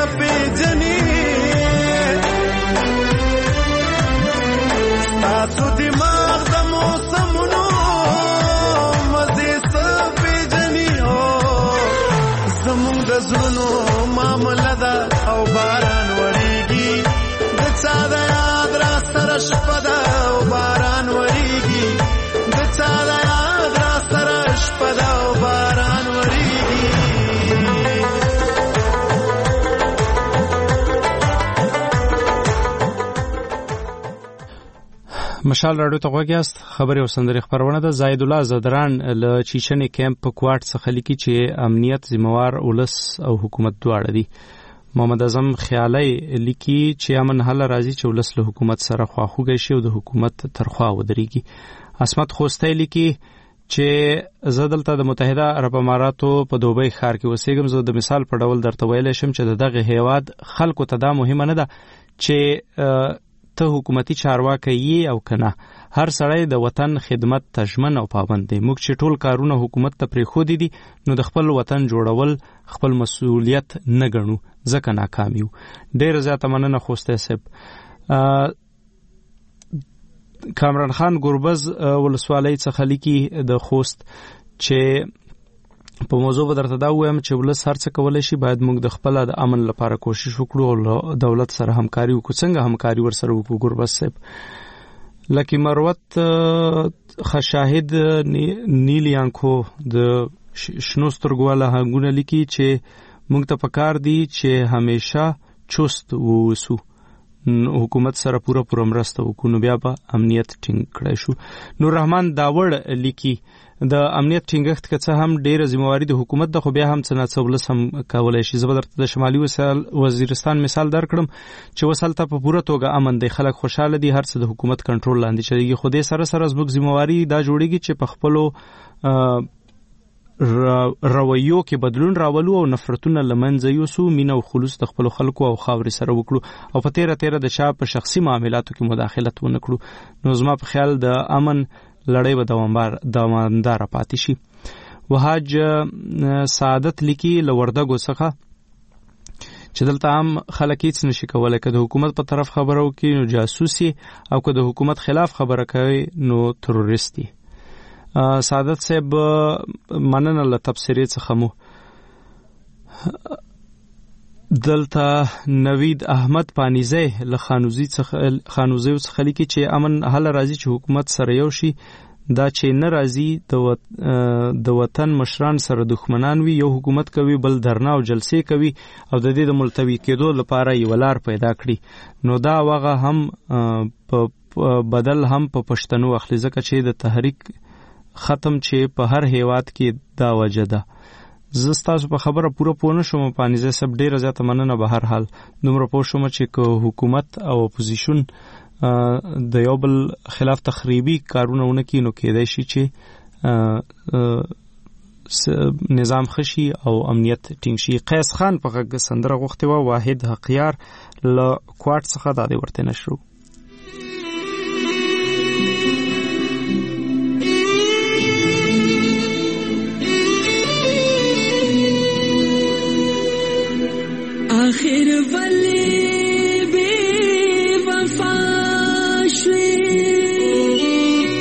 لپیجنې ستاسو دماغ د موسمونو مزې څه پیجنې زمونږ د زړونو معامله ده او باران وریږي د چا د یاد را سره شپه ده او باران وریږي د چا د یاد را سره شپه ده او باران وریږي مشال راډیو ته غوږ یاست. خبرې او سندرې خپرونه ده. زاید الله زدران له چیچنې کیمپ په کوارټ څخه لیکي چې امنیت ذمہوار ولس او حکومت دواړه دي. محمد اعظم خیالی لیکي چې امن حل راځي چې ولس له حکومت سره خواخوږی شي او د حکومت تر خوا ودرېږي. عصمت خوستی لیکي چې زه دلته د متحده عرب اماراتو په دوبۍ ښار کې اوسېږم. زه د مثال په ډول درته ویلی شم چې د دغه هیواد خلکو ته دا مهمه نه ده چې ته حکومتي چارواکی یې او کنه. هر سړی د وطن خدمت ته ژمن او پابند دی. موږ چې ټول کارونه حکومت ته پرېښودي دي نو د خپل وطن جوړول خپل مسؤلیت نه ګڼو ځکه ناکام یو. ډېره زیاته مننه خوستی صاحب. کامران خان ګربز ولسوالۍ څخه لیکي د خوست چې په موضوع به درته دا ووایم چې ولس هر څه کولی شي، باید موږ د خپله د امن لپاره کوشش وکړو او دولت سره همکاري وکړو. څنګه همکاري ورسره وکړو ګربز صاحب؟ لکه مروت خشاهد نیلیانکو د شنو سترګو والا هنګونه لیکي چې موږ ته پکار دي چې همیشه چست ووسو، حکومت سره پوره مرسته وکړو نو بیا به امنیت ټینګ کړی شو. نور رحمان داوړ لیکي د امنیت ټینګښت که څه هم ډېره ذمہواري د حکومت ده، خو بیا هم څه ناڅه ولس هم کولی شي. زه به درته د شمالي وزیرستان مثال درکړم چې اوس هلته په پوره توګه امن دی، خلک خوشحاله دي، هر څه د حکومت کنټرول لاندې چلیږي. خو دې سره سره زموږ ذمہواري دا جوړیږي چې په خپلو رویو کې بدلون راولو او نفرتونه له منځه یوسو، مینه او خلوص د خپلو خلکو او خاورې سره وکړو او په تیره د چا په شخصي معاملاتو کې مداخلت ونه کړو. نو زما په خیال د امن لړۍ به دوامداره پاتې شي. وحاج سعادت لیکي له وردګو څخه چې دلته هم خلک هیڅ نشي کولی، که د حکومت په طرف خبره وکړي نو جاسوسي او که د حکومت خلاف خبره کوي نو تروریستی. سعادت صاحب مننه له تبصرې څخه مو. دلته نوید احمد پانیزی له خانوزیو څخه لیکي چې امن هله راځي چې حکومت سره یو شي، دا چې نه راځي د وطن مشران سره دښمنان وي، یو حکومت کوي بل درنا او جلسې کوي او د دې د ملتوي کېدو لپاره یو لار پیدا کړي نو دا وغه هم بدل هم په پښتنو اخلي، ځکه چې د تحریک ختم چې په هر هیواد کې دا وجه ده. زه ستاسو په خبره پوره پوه نه شوم پانیزی صاحب، ډېره زیاته مننه. به هر حال دومره پوه شوم چې که حکومت او اپوزیشن د یو بل خلاف تخریبي کارونه ونه کړي نو کېدای شي چې نظام ښه شي او امنیت ټینګ شي. قیس خان په غږ سندره غوښتې وه، واحد حقیار له کوارټ څخه دا دې ورته نشرو. آخر ولی بے وفا شوی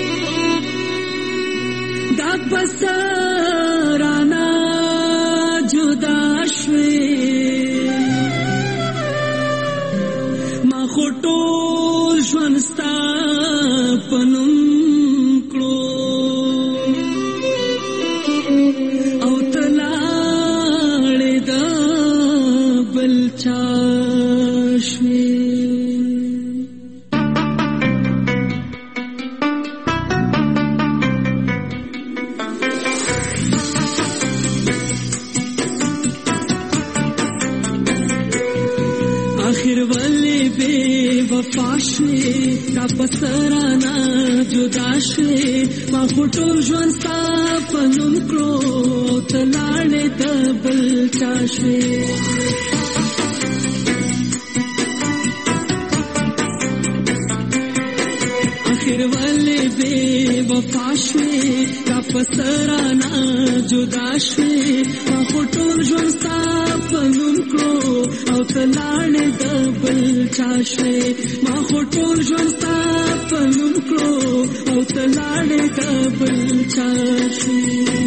دا پسرانا جدا شوی ما خطول ژوندستا پنوم کړو او تلاړې دا بل چاشوی. آخر ولی بے وفا شوی دا پسرانا جدا شوی ما خطول ژوندستا پنوم کړو او تلاړې دا بل چاشوی. وفا شوی دا پسرانا جدا شوی ما خطول ژوندستا پنوم کړو او تلاړې د بل چا شوې ما خو ټول ژوند ستا په نوم کړو او تلاړې د بل چا شوې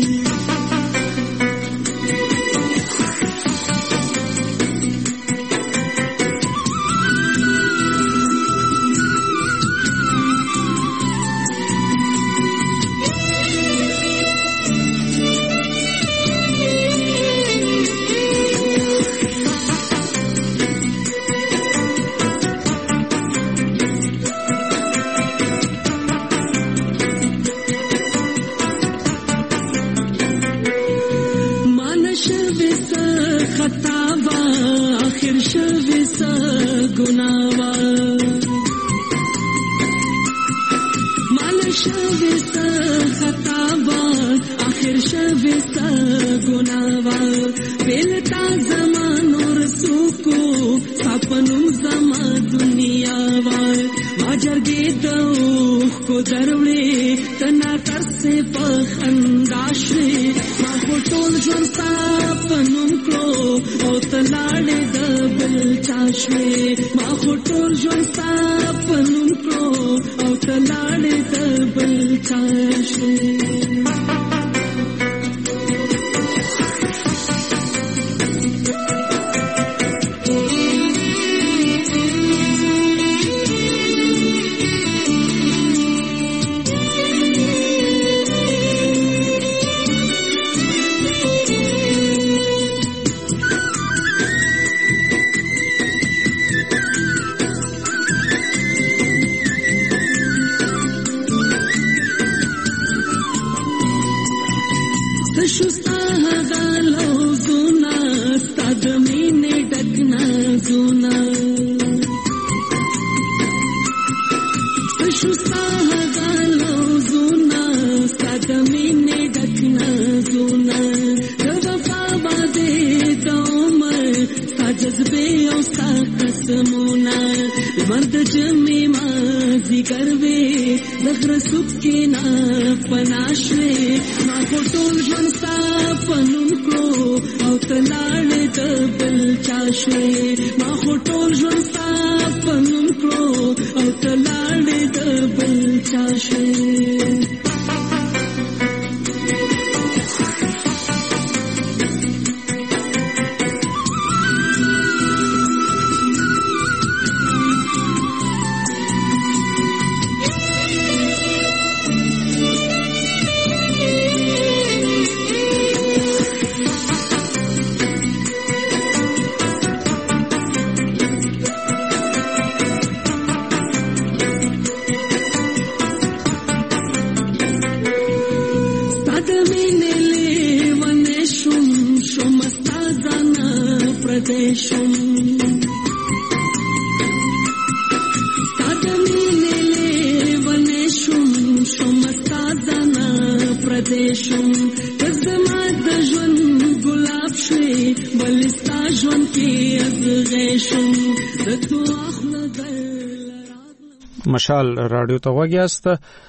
مشال رادیو ته وګیاست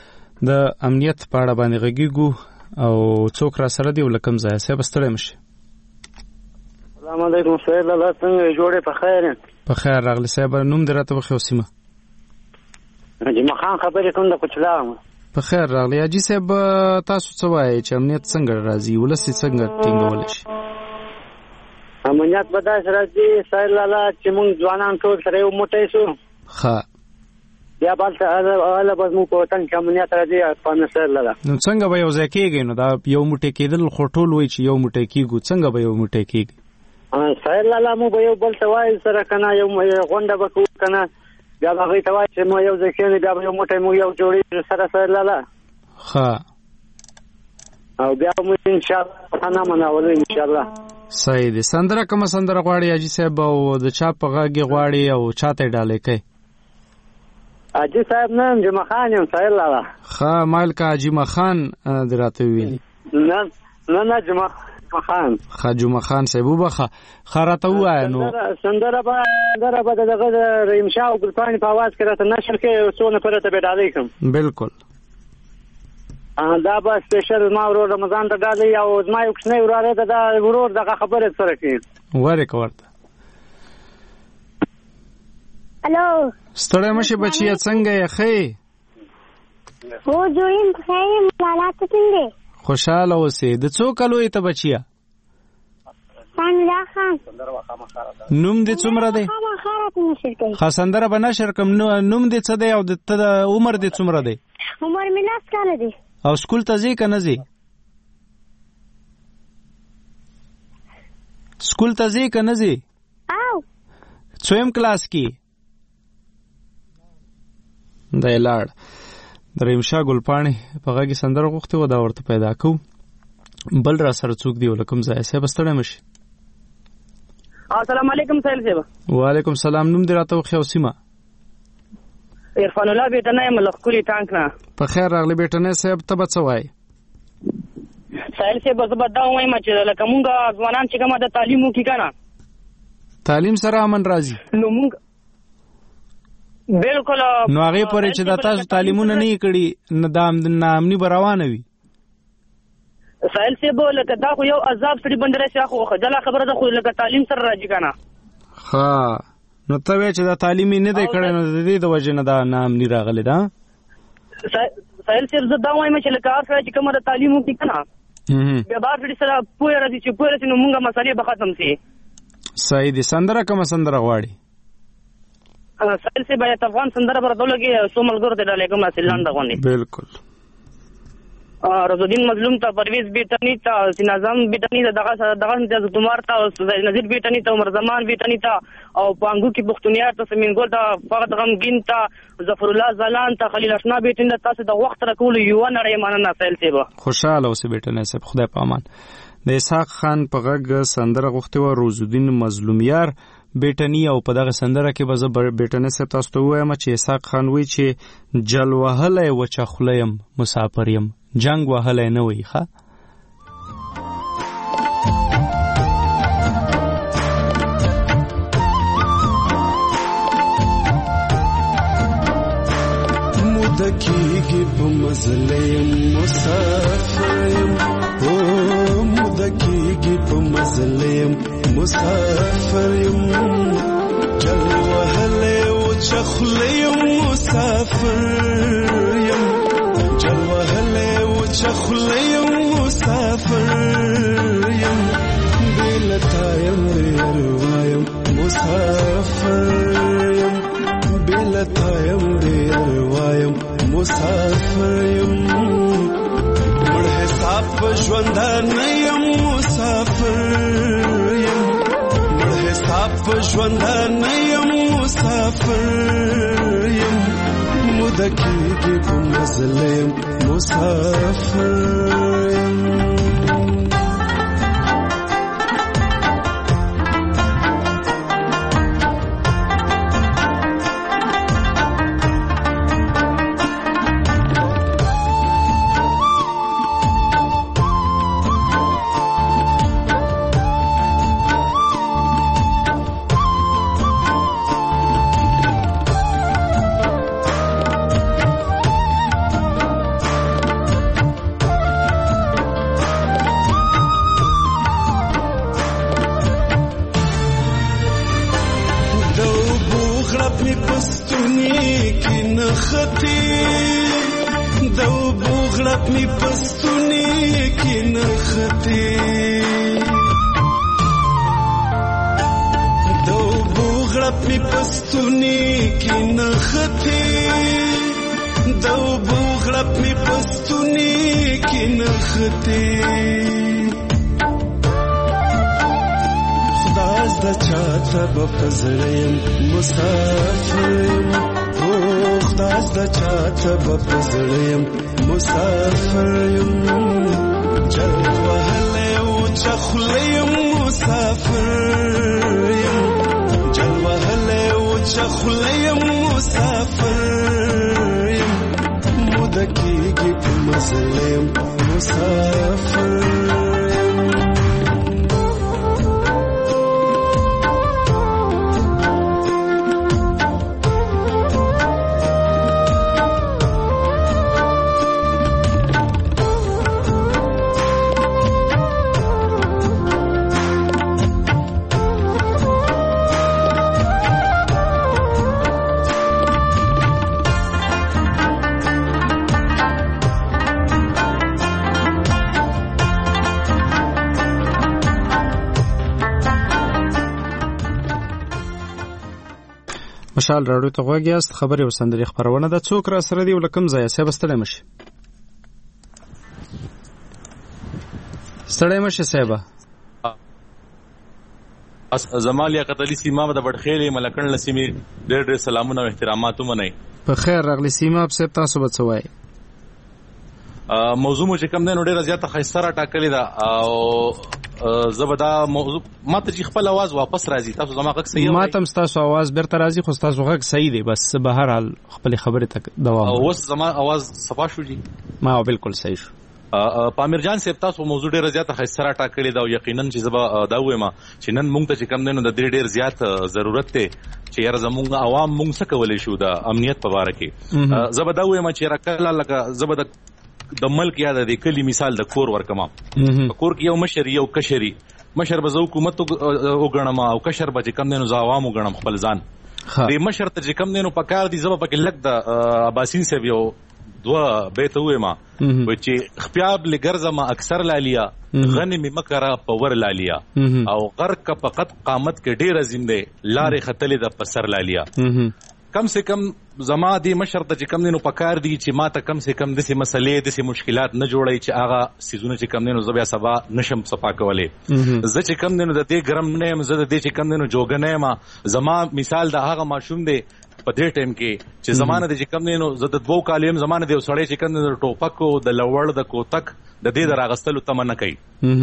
د امنیت په اړه باندې غږیږو او څوک را سره دی ولکم ځای سه بستړی مشه. السلام علیکم سید الله څنګه جوړه په خیر؟ په خیر راغلی صاحب نوم دراته وخو سیمه. جمع خان خبرې کوم د کوچلام. په خیر راغلی اجي صاحب تاسو څه وایي چې امنیت څنګه راځي ولسی څنګه ټینګول شي؟ امنیت بدای سره دی سید الله چې موږ ځوانان ټول سره یو موټی شو. ها بیا بالته اله بس مو په وطن کې امنیت راځي په نسل لاله. نو څنګه به یو ځای کېږي نو دا یو موټی کېدل خټول وای چې یو موټی کېږي څنګه به یو موټی کېږي؟ سید الله مو به یو بل توای سره کنه یو غونډه وکړو کنه بیا هغه توای چې مو یو ځای کې بیا یو موټی مو یو جوړي سره سید الله. ها او بیا مو ان شاء الله انا مناول ان شاء الله. صحیح دي. سندره کوم سندره غواړي اجي صاحب او د چا په غاګي غواړي او چاته ډالې کوي؟ اجي صاحب نام جمع خان یم سایل الله. ها مالک اجي خان دراته ویل. نه جمع خان. ها جمع خان صاحب وبخه خراته وای نو سندره به دغه ریم شاه او ګلپانی په आवाज کې راته نشر کې څونه پرته به ډالې کوم. بالکل. دا به سپیشل ما ورور رمضان ته ډالې او زما یو کوچنی وراره دا ورور دغه خبره سره کوي. وره کوړه الو ستړی مشه بچیا څنګه یې خې هو جوړیم خیر ملالات څنګه خوشاله اوسې د څو کلو ته بچیا سانلا خان نوم دې څومره دی خاصندره به نشر کوم نوم دې څه دی او د عمر دې څومره دی عمر مې 9 کال دی او سکول ته ځې که نه ځې سکول ته ځې که نه ځې او څویم کلاس کې دی لاړ د رحیم شاه ګلپاڼې په غږې سندره غوښتې وه دا ورته پیدا کوو بل را سره څوک دی له کوم ځایه صاحب ستړی مه شي السلام علیکم سهیل صاحب وعلیکم سلام نوم دې راته وښیه او سیمه عرفان الله بیټنی یم له ښکلي ټانک نه په خیر راغلی بیټنی صاحب ته به څه وایې سهیل صاحب زه به دا ووایم چې لکه مونږ ځوانان چې کومه د تعلیم وکړي که نه تعلیم سره امن راځي نو مونږ بالکل نو هغې پورې چې دا تاسو تعلیمونه نه یې کړي نه دا ناامني به روانه وي سهیل صاحب لکه دا خو یو عذاب سړي باندې راشي خو خجله خبره ده خو لکه تعلیم سره راځي که نه ښه نو ته وایې چې دا تعلیم یې نه دی کړی نو د دې د وجې نه دا ناامني راغلی ده سهیل صاحب زه دا وایم چې لکه هر سړی چې کومه د تعلیم وکړي که نه بیا به هر سړي سره پوهه راځي چې پوهه راسي نو مونږ مسالې به ختم سي صحیح دی سندره کومه سندره غواړي سهیل صاحب باید افغان سندره به راته ولګي څو ملګرو ته ډالۍ کوم داسې لنډه غوندې بالکل رزالدین مظلوم ته پرویز بیټنی ته سینازم بیټنی ته دغه زکتمار ته نذیر بیټنی ته عمر زمان بیټنی ته او پانګو کې پښتونیار ته سمینګل ته فقط غمګین ته ظفر الله زلان ته خلیل اشنا بیټنی ته تاسو د وخت راکول یو نړۍ مننه سهیل صاحب خوشاله اوسې بیټنی صاحب خدای په امان د اسحاق خان په غږ سندره غوښتې وه روزالدین مظلومیار بیټنی او په دغه سندره کې به زه بیټنی صاحب تاسو ته ووایم چې اسحاق خان وایي چې جل وهلی وچه خوله یم مسافر یم جنگ وهلی نه وایي ښه موده کېږي په مزله یم مسافر یم موده کېږي په مزله یم مسافر یم جل وهلی وچه خوله یم مسافر یم جل وهلی وچه خوله یم مسافر یم بېلتا یم ډېر وایم مسافر یم بېلتا یم ډېر وایم مسافر یم مړ حساب په ژوندانه یم مسافر یم مړ حساب په ژوندانه یم مسافر یم موده کېږي په مزله یم مسافر یم مشال راډیو ته غوږ یاست. خبرې او سندرې خپرونه ده. څوک را سره دی او له کوم ځایه؟ صاحب ستړی مه شي. ستړی مه شي صاحب. زما لیاقت علي سیماب د بډخیلې ملکڼ له سیمې ډېر ډېر سلامونه او احترامات ومنئ. په خیر راغلی سیماب صاحب، تاسو به څه وایئ؟ موضوع مو چې کوم دی نو ډېره زیاته ښایسته راټاکلې ده او زه به دا موضوع ما ته چې خپل اواز واپس راځي. تاسو زما غږ صحیح ما ته هم ستاسو اواز بیرته راځي، خو ستاسو غږ صحیح دی. بس به هر حال خپلې خبرې ته دوام او اوس زما اواز صفا شو جي؟ ما بالکل صحیح شو. پامیر جان صاحب تاسو موضوع ډېره زیاته ښایسته راټاکلې ده او یقینا چې زه به دا ووایم چې نن موږ ته چې کوم دی نو د دې ډېر زیات ضرورت دی چې یاره زموږ عوام موږ څه کولی شو د امنیت په باره کې. زه به دا ووایم چې یاره کله لکه زه به د ملک یا د کلي مثال د کور ورکما. په کور کې یو مشر یو کشري، مشر به زه حکومت وګڼم او کشر به چې کوم دی نو زه عوام وګڼم خپل ځان. دې مشر ته چې کوم دی نو په کار دي زه به پکې لږ د عباسین صاحب یو دوه بیته ووایم چې خپیاب لګرزمه اکثر لالیا غنم مکره پور لالیا او غرق فقط قامت کې ډیر عظیم دی لارې خطلې د پسر لالیا. کم سے کم زما دی مشر ته چې کم دینو پکار دی چې ما ته کم سے کم دسې مسلې دسې مشکلات نه جوړي چې هغه سيزونه چې کم دینو زه بیا سبا نشم صفا کولې. زه چې کم دینو د دې ګرم نه یم، زه د دې چې کم دینو جوګ نه یم. زما مثال د هغه ماشوم دی په دې ټیم کې چې زمانه د چې کم دینو زه د 2 کالیم زمانه دی سړی چې کم دینو ټوپک او د لوړ د کوتک د دې دراغستلو تمنه کوي.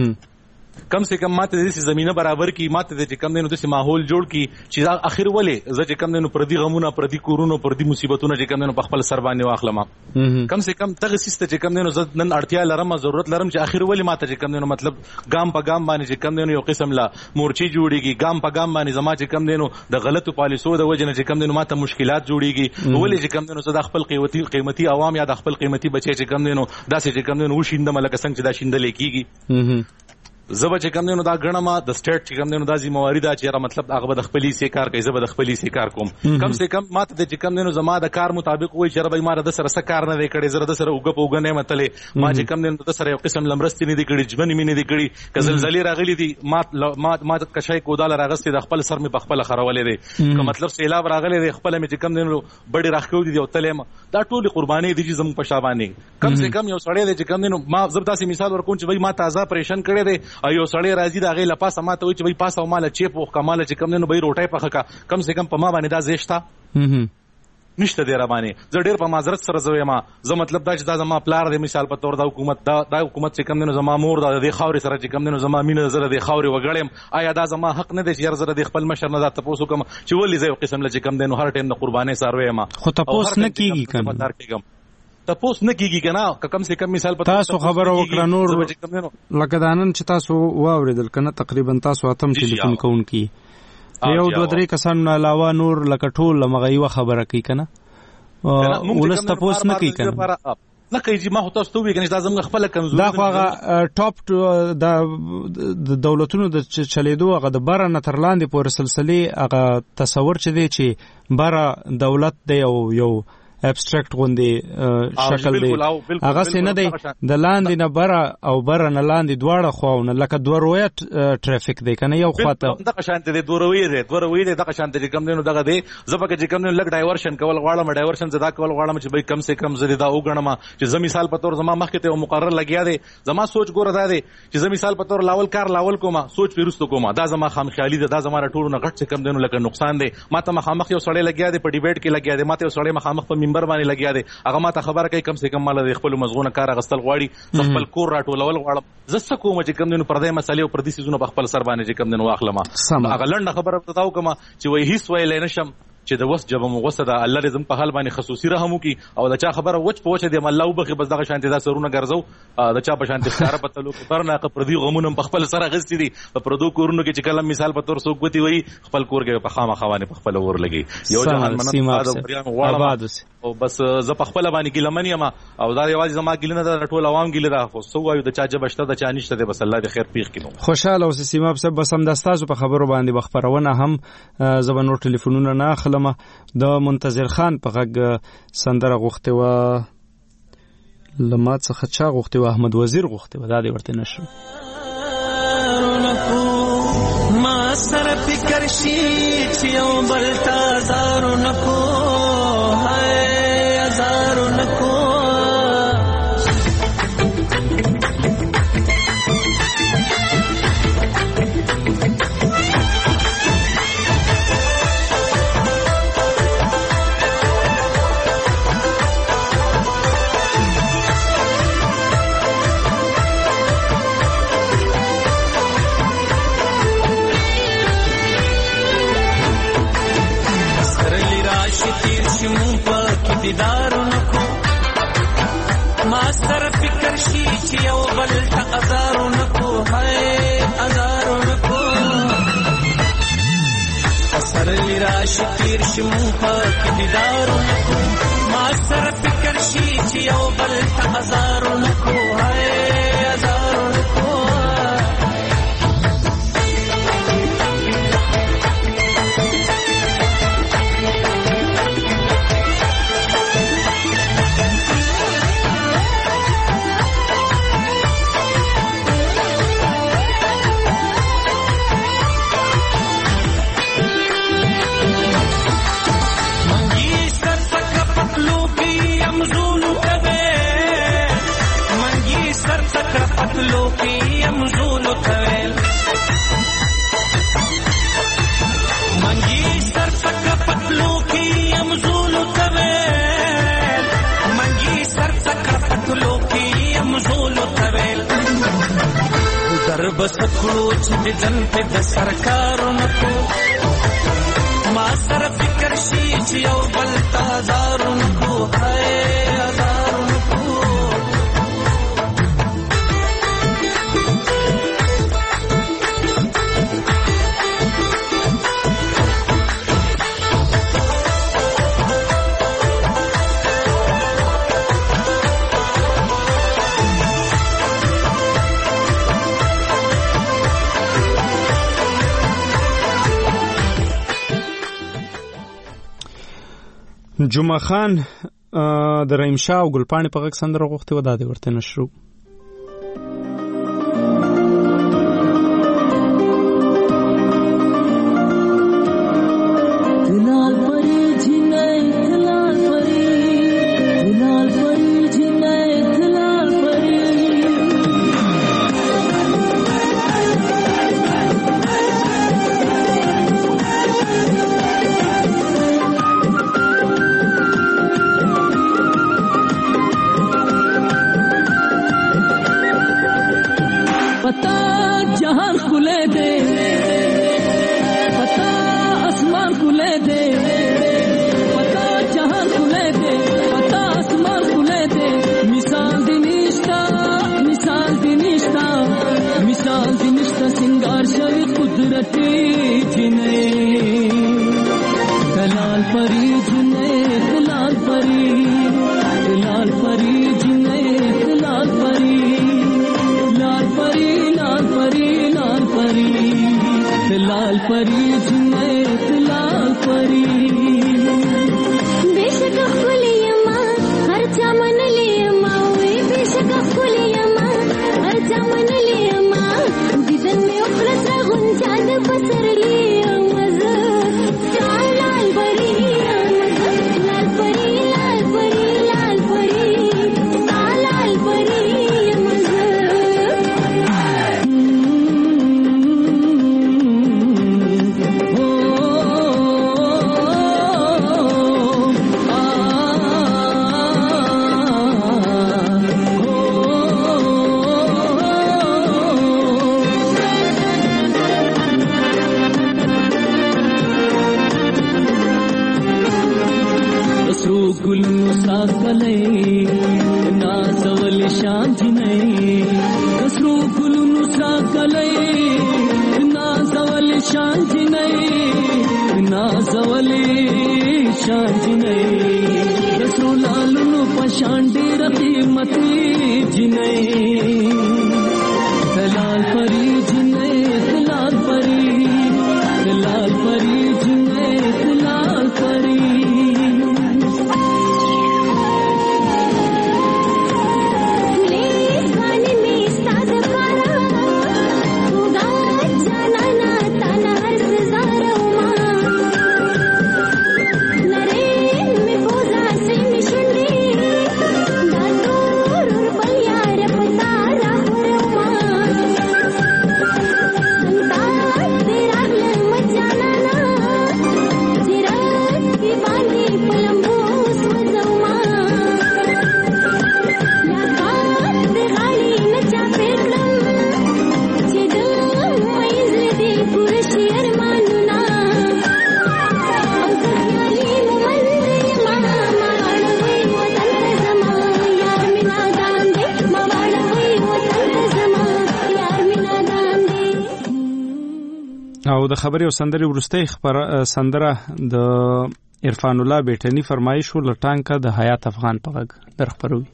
کم سے کم ماته دې زمينه برابر کی، ماته دې کم دینو دې ماحول جوړ کی چې اخر ولې زه چې کم دینو پردي غمونه پردي کورونو پردي مصیبتونه چې کم دینو په خپل سر باندې واخلم. کم سے کم تغه سیسته چې کم دینو زه نن اړتیا لرم ضرورت لرم چې اخر ولې ماته چې کم دینو مطلب ګام په ګام باندې چې کم دینو یو قسم لا مورچی جوړیږي، ګام په ګام باندې زما چې کم دینو د غلطو پالیسو د وجنه چې کم دینو ماته مشکلات جوړیږي. ولې چې کم دینو زه د خپل قیمتي عوام یا د خپل قیمتي بچي چې کم دینو داسې چې کم دینو وشیندم لکه څنګه چې دا شیندل کیږي. زبا چې کوم دینو دا غنما د سټیټ چې کوم دینو دا ذمہواری دا چې را مطلب هغه د خپلې سي کار کوي، زبا د خپلې سي کار کوم. کم سے کم ماته د چې کوم دینو زما د کار مطابق وای چې را به ما د سره څه کار نه دی کړی، زره د سره وګ په وګ نه متلې ما چې کوم دینو د سره یو قسم لمرستې نه دی کړی، ژوند مې نه دی کړی، کزلزلې راغلي دي ما کشای کودال راغستې د خپل سر مې په خپل خرولې دی که مطلب سیلاب راغلي دی خپل مې چې کوم دینو بډې راخو دي او تلې دا ټول قرباني دي چې زمو په شابانه. کم سے کم یو سړی دی چې کوم دینو ما زبدا سي مثال ورکوم چې وای ما تازه پریشن کړی دی یو سړی راځي دا غي لپاسه ماته وای چې وای پاسه مال چیپ او کمال چې کم نه به روټي پخه کا کم سے کم په ما باندې دا زیشتا نشته دی را باندې. زه ډیر په معذرت سره زویم زه مطلب دا چې دا زما پلار دی مثال په تور دا حکومت چې کم نه زما مور دا د خاوري سره چې کم نه زما مینه زره د خاوري وګړم. آیا دا زما حق نه دی چې زره د خپل مشر نه دا تاسو کوم چې ولې زه یو قسم لږ کم دینو هر ټیم د قرباني سره ویم خو تاسو نه کیږي کنه تاسو نه کیږي کنه کم سے کم مثال په تاسو خبرو وکړه نور لکه دانن چې تاسو واوریدل کنه تقریبا تاسو اتم ټلیفون کوونکی یو دوه درې کسان علاوه نور لکه ټول مغیوه خبره کوي کنه ولست تاسو نه کوي کنه نه کوي چې ما هو تاسو ته وی کنه دا زموږ خپل کمزوري دا خو هغه ټاپ د دولتونو د چلیدو هغه د بره نه تر لاندې پورې سلسله هغه تصور چي دي چې بره دولت دی او یو ابستریکټ غوندي شکل دی هغه څنګه دی د لاندې نه بره او بره نه لاندې دواړه خواونه لکه دوه رویه ټرافیک دی کنه یو خواته دغه شانت دی دوه رویه دی دغه شانت دی کوم دینو دغه دی زبکه چې کوم دینو لګ ډایورشن کول غواړم ډایورشن زدا کول غواړم چې به کم سے کم زری دا وګڼم چې زه مثال په تور زما مخکې ته مقرر لګیا دی زما سوچ ګوره دا دی چې زه مثال په تور لاول کار لاول کوم سوچ پیرستو کوم دا زما خام خیالي دا زما ټولو نه غټ څه کم دینو لکه نقصان دی ما ته مخامخ یو سړی لګیا دی په ډیبیټ کې لګیا دی ما ته یو سړی مخامخ په منبر باندې لګیا دی هغه ما ته خبره کوي کم سے کم مال د خپل مزغونه کار غستل غواړي خپل کور راټولول غواړم زه څه کوم چې کم دینو پردې مسلې او پردې سيزونه په خپل سر باندې چې کم دینو واخلم هغه لنډه خبره وتاو کوم چې وای هیڅ ویل نشم چې د وس جبم غوسه ده الله دې زم په حال باندې خصوصي رحم وکي او دا چا خبره وچ پوښه دې الله وبخي بس دغه شانتي دا سرونه ګرځو دا چا په شانتي ښکار پتلو پرنا پردي غمونه په خپل سره غستی دي په پردو کورونو کې چې کلم مثال په تور سو غوتی وي خپل کور کې په خامه خوانه په خپل ور لګي یو جهان مننه آباد او بس ز په خپل باندې ګلمنی ما او دا یوازې زما ګلنه د ټول عوام ګل دا خو سو وایو د چا جبشته د چا نشته ده بس الله دې خیر پیښ کړي خوشاله اوس سیماب صاحب بس هم د تاسو په خبرو باندې بخبرونه هم زبنور ټلیفونونه نه اخلمه د منتظر خان په غږ سندره غوښته و لمات څخه چا غوښته و احمد وزیر غوښته و دا دې ورته نشو ما سره فکر شي چې یو بل تازارونه نکو هزارو نکو دیدارو نکو ما سره فکر شي چې یو بل ته ازارو نکو ازارو نکو سره راشي تیر شي مون په دیدارو نکو ما سره فکر شي چې یو بل ته ازارو نکو ازارو نکو پتلو کی امزول تویل منگی سر تک پتلو کی امزول تویل منگی سر تک پتلو کی امزول تویل در بس کلوچ دی جن پہ د سرکارو نکو ما سر فکر شی چیو بل تازارو نکو ازارو نکو جمعه خان د رحیم شاه او ګلپاڼې په غږ سندره غوښتې وه دا دې ورته نشرو او د خبرې او سندرې وروستۍ سندره د عرفان الله بیٹنی فرمایش و لټانکه د حیات افغان په غږ در خپروي.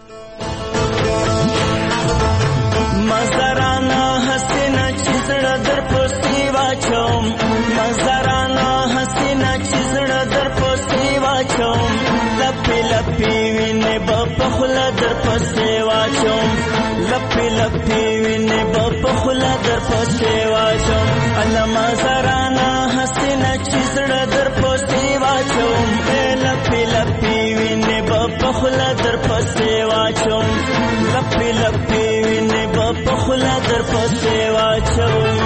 مزرانا حسینا چیزړه در پوستی واچوم مزرانا حسینا چیزړه در پوستی واچوم لپی لپی وینه بپخلا در پوستی واچوم لپی لپی وینه بپخلا در پوستی واچوم الله مزرانا حسینا چیزړه در پوستی واچوم لپی لپی وینه بپخلا در پوستی واچوم لپی لپی وینه بپخلا در پوستی واچوم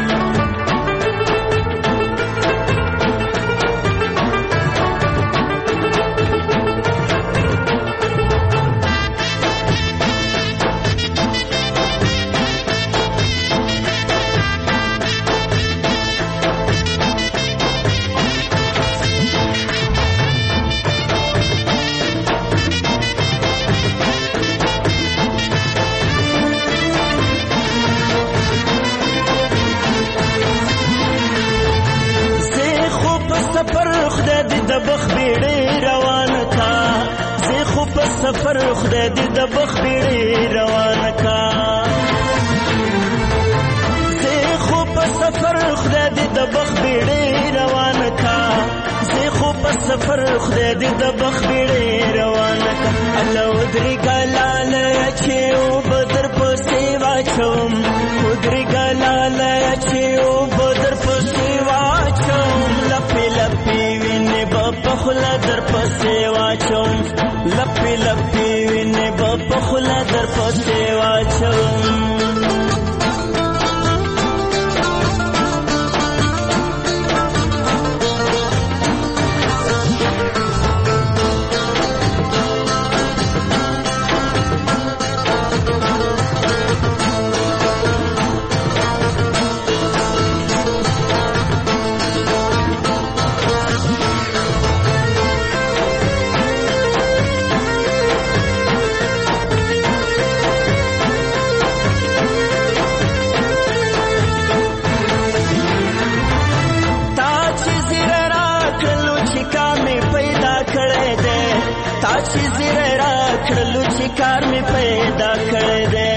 سفر خدای دې د بخ بیړې روان کا زه خو په سفر خدای دې د بخ بیړې روان کا زه خو په سفر خدای دې د بخ بیړې روان کا الله ودري ګلال چې او بدر پسې واچوم ودري ګلال چې او بدر پسې واچوم لپی لپی وینې بخلا در پسې واچوم لپی لپی وینه بپخلا در پسې واچوم کار می پیدا کړی دی